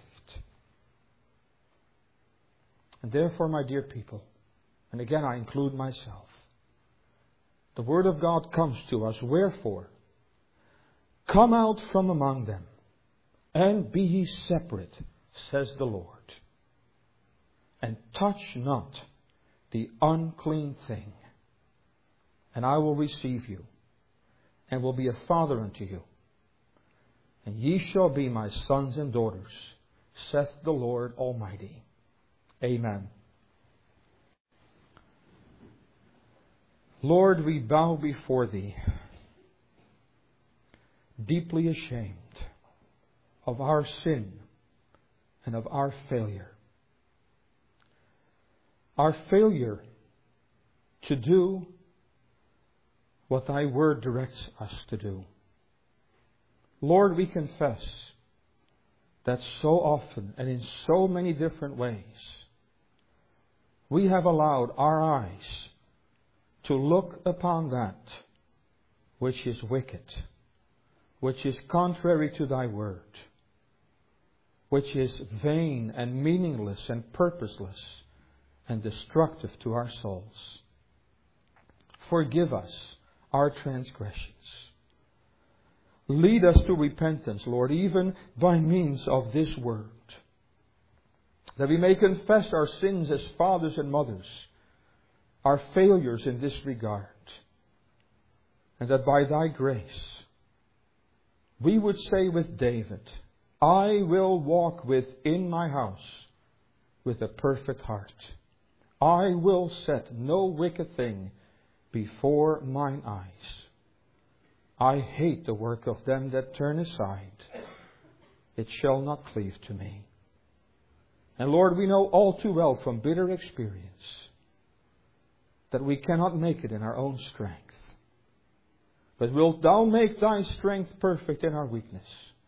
And therefore, my dear people, and again I include myself, the Word of God comes to us. Wherefore, come out from among them, and be ye separate, says the Lord, and touch not the unclean thing, and I will receive you, and will be a father unto you, and ye shall be my sons and daughters, saith the Lord Almighty. Amen. Lord, we bow before Thee, deeply ashamed of our sin and of our failure. Our failure to do what Thy Word directs us to do. Lord, we confess that so often and in so many different ways we have allowed our eyes to look upon that which is wicked which is contrary to thy word, which is vain and meaningless and purposeless and destructive to our souls. Forgive us our transgressions. Lead us to repentance, Lord, even by means of this word, that we may confess our sins as fathers and mothers, our failures in this regard, and that by thy grace we would say with David, I will walk within my house with a perfect heart. I will set no wicked thing before mine eyes. I hate the work of them that turn aside. It shall not cleave to me. And Lord, we know all too well from bitter experience that we cannot make it in our own strength. But wilt Thou make Thy strength perfect in our weakness?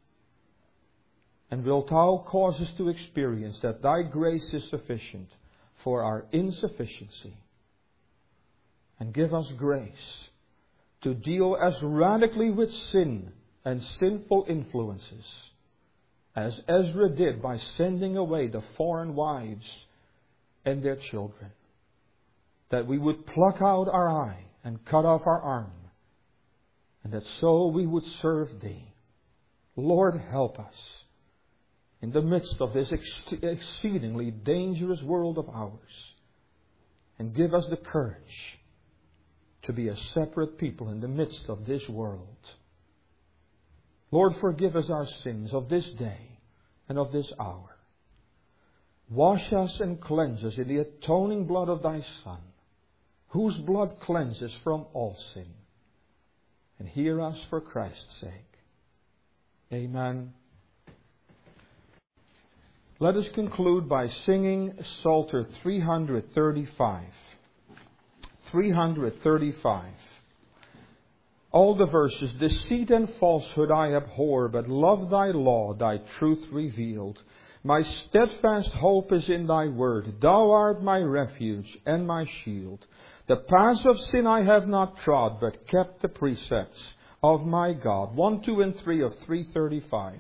And wilt Thou cause us to experience that Thy grace is sufficient for our insufficiency? And give us grace to deal as radically with sin and sinful influences as Ezra did by sending away the foreign wives and their children. That we would pluck out our eye and cut off our arm, and that so we would serve Thee. Lord, help us in the midst of this ex- exceedingly dangerous world of ours, and give us the courage to be a separate people in the midst of this world. Lord, forgive us our sins of this day and of this hour. Wash us and cleanse us in the atoning blood of Thy Son, whose blood cleanses from all sin. And hear us for Christ's sake. Amen. Let us conclude by singing Psalter three thirty-five. three thirty-five. All the verses. Deceit and falsehood I abhor, but love Thy law, Thy truth revealed. My steadfast hope is in Thy word. Thou art my refuge and my shield. The paths of sin I have not trod, but kept the precepts of my God. One, two, and three of three thirty-five.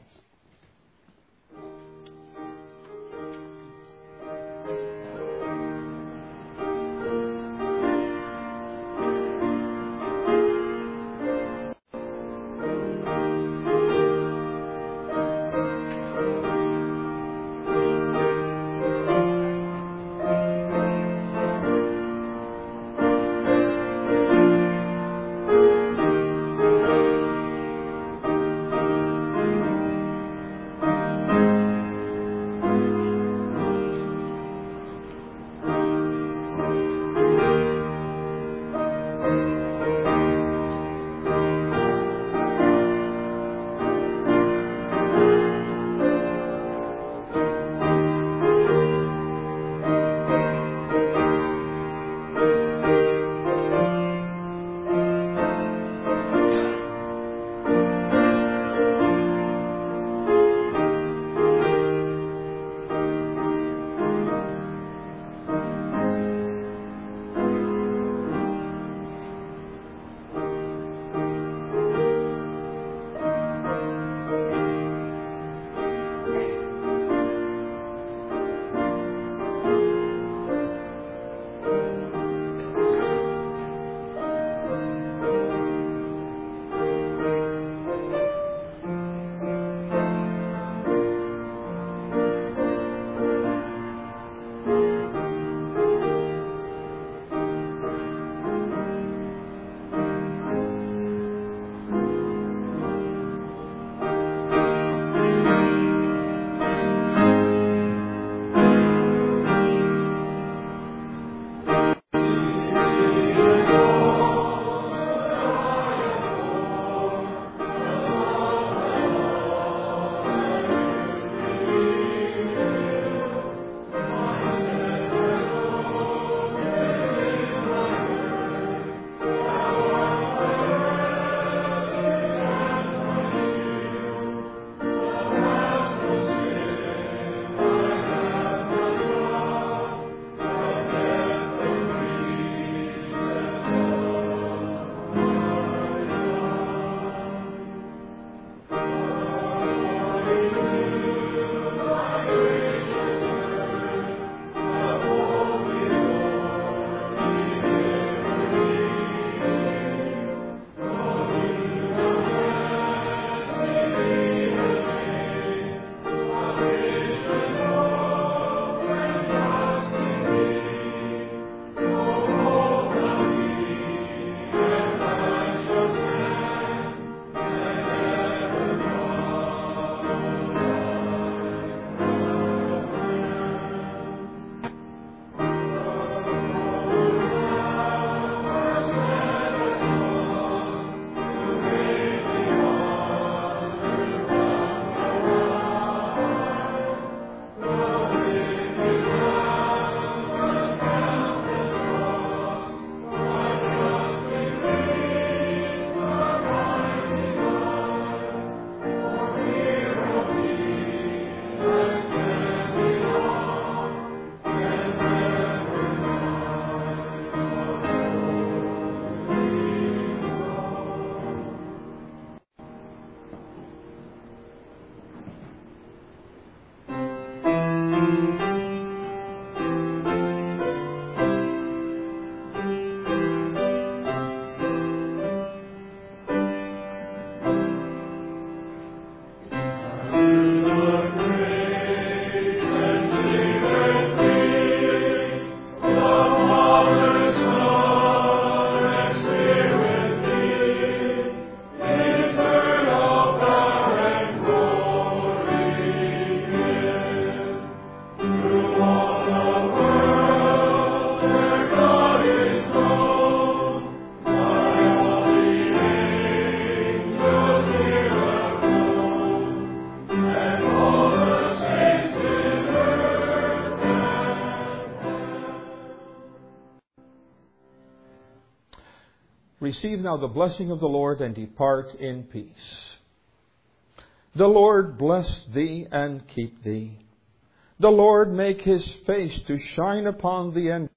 Receive now the blessing of the Lord and depart in peace. The Lord bless thee and keep thee. The Lord make his face to shine upon thee and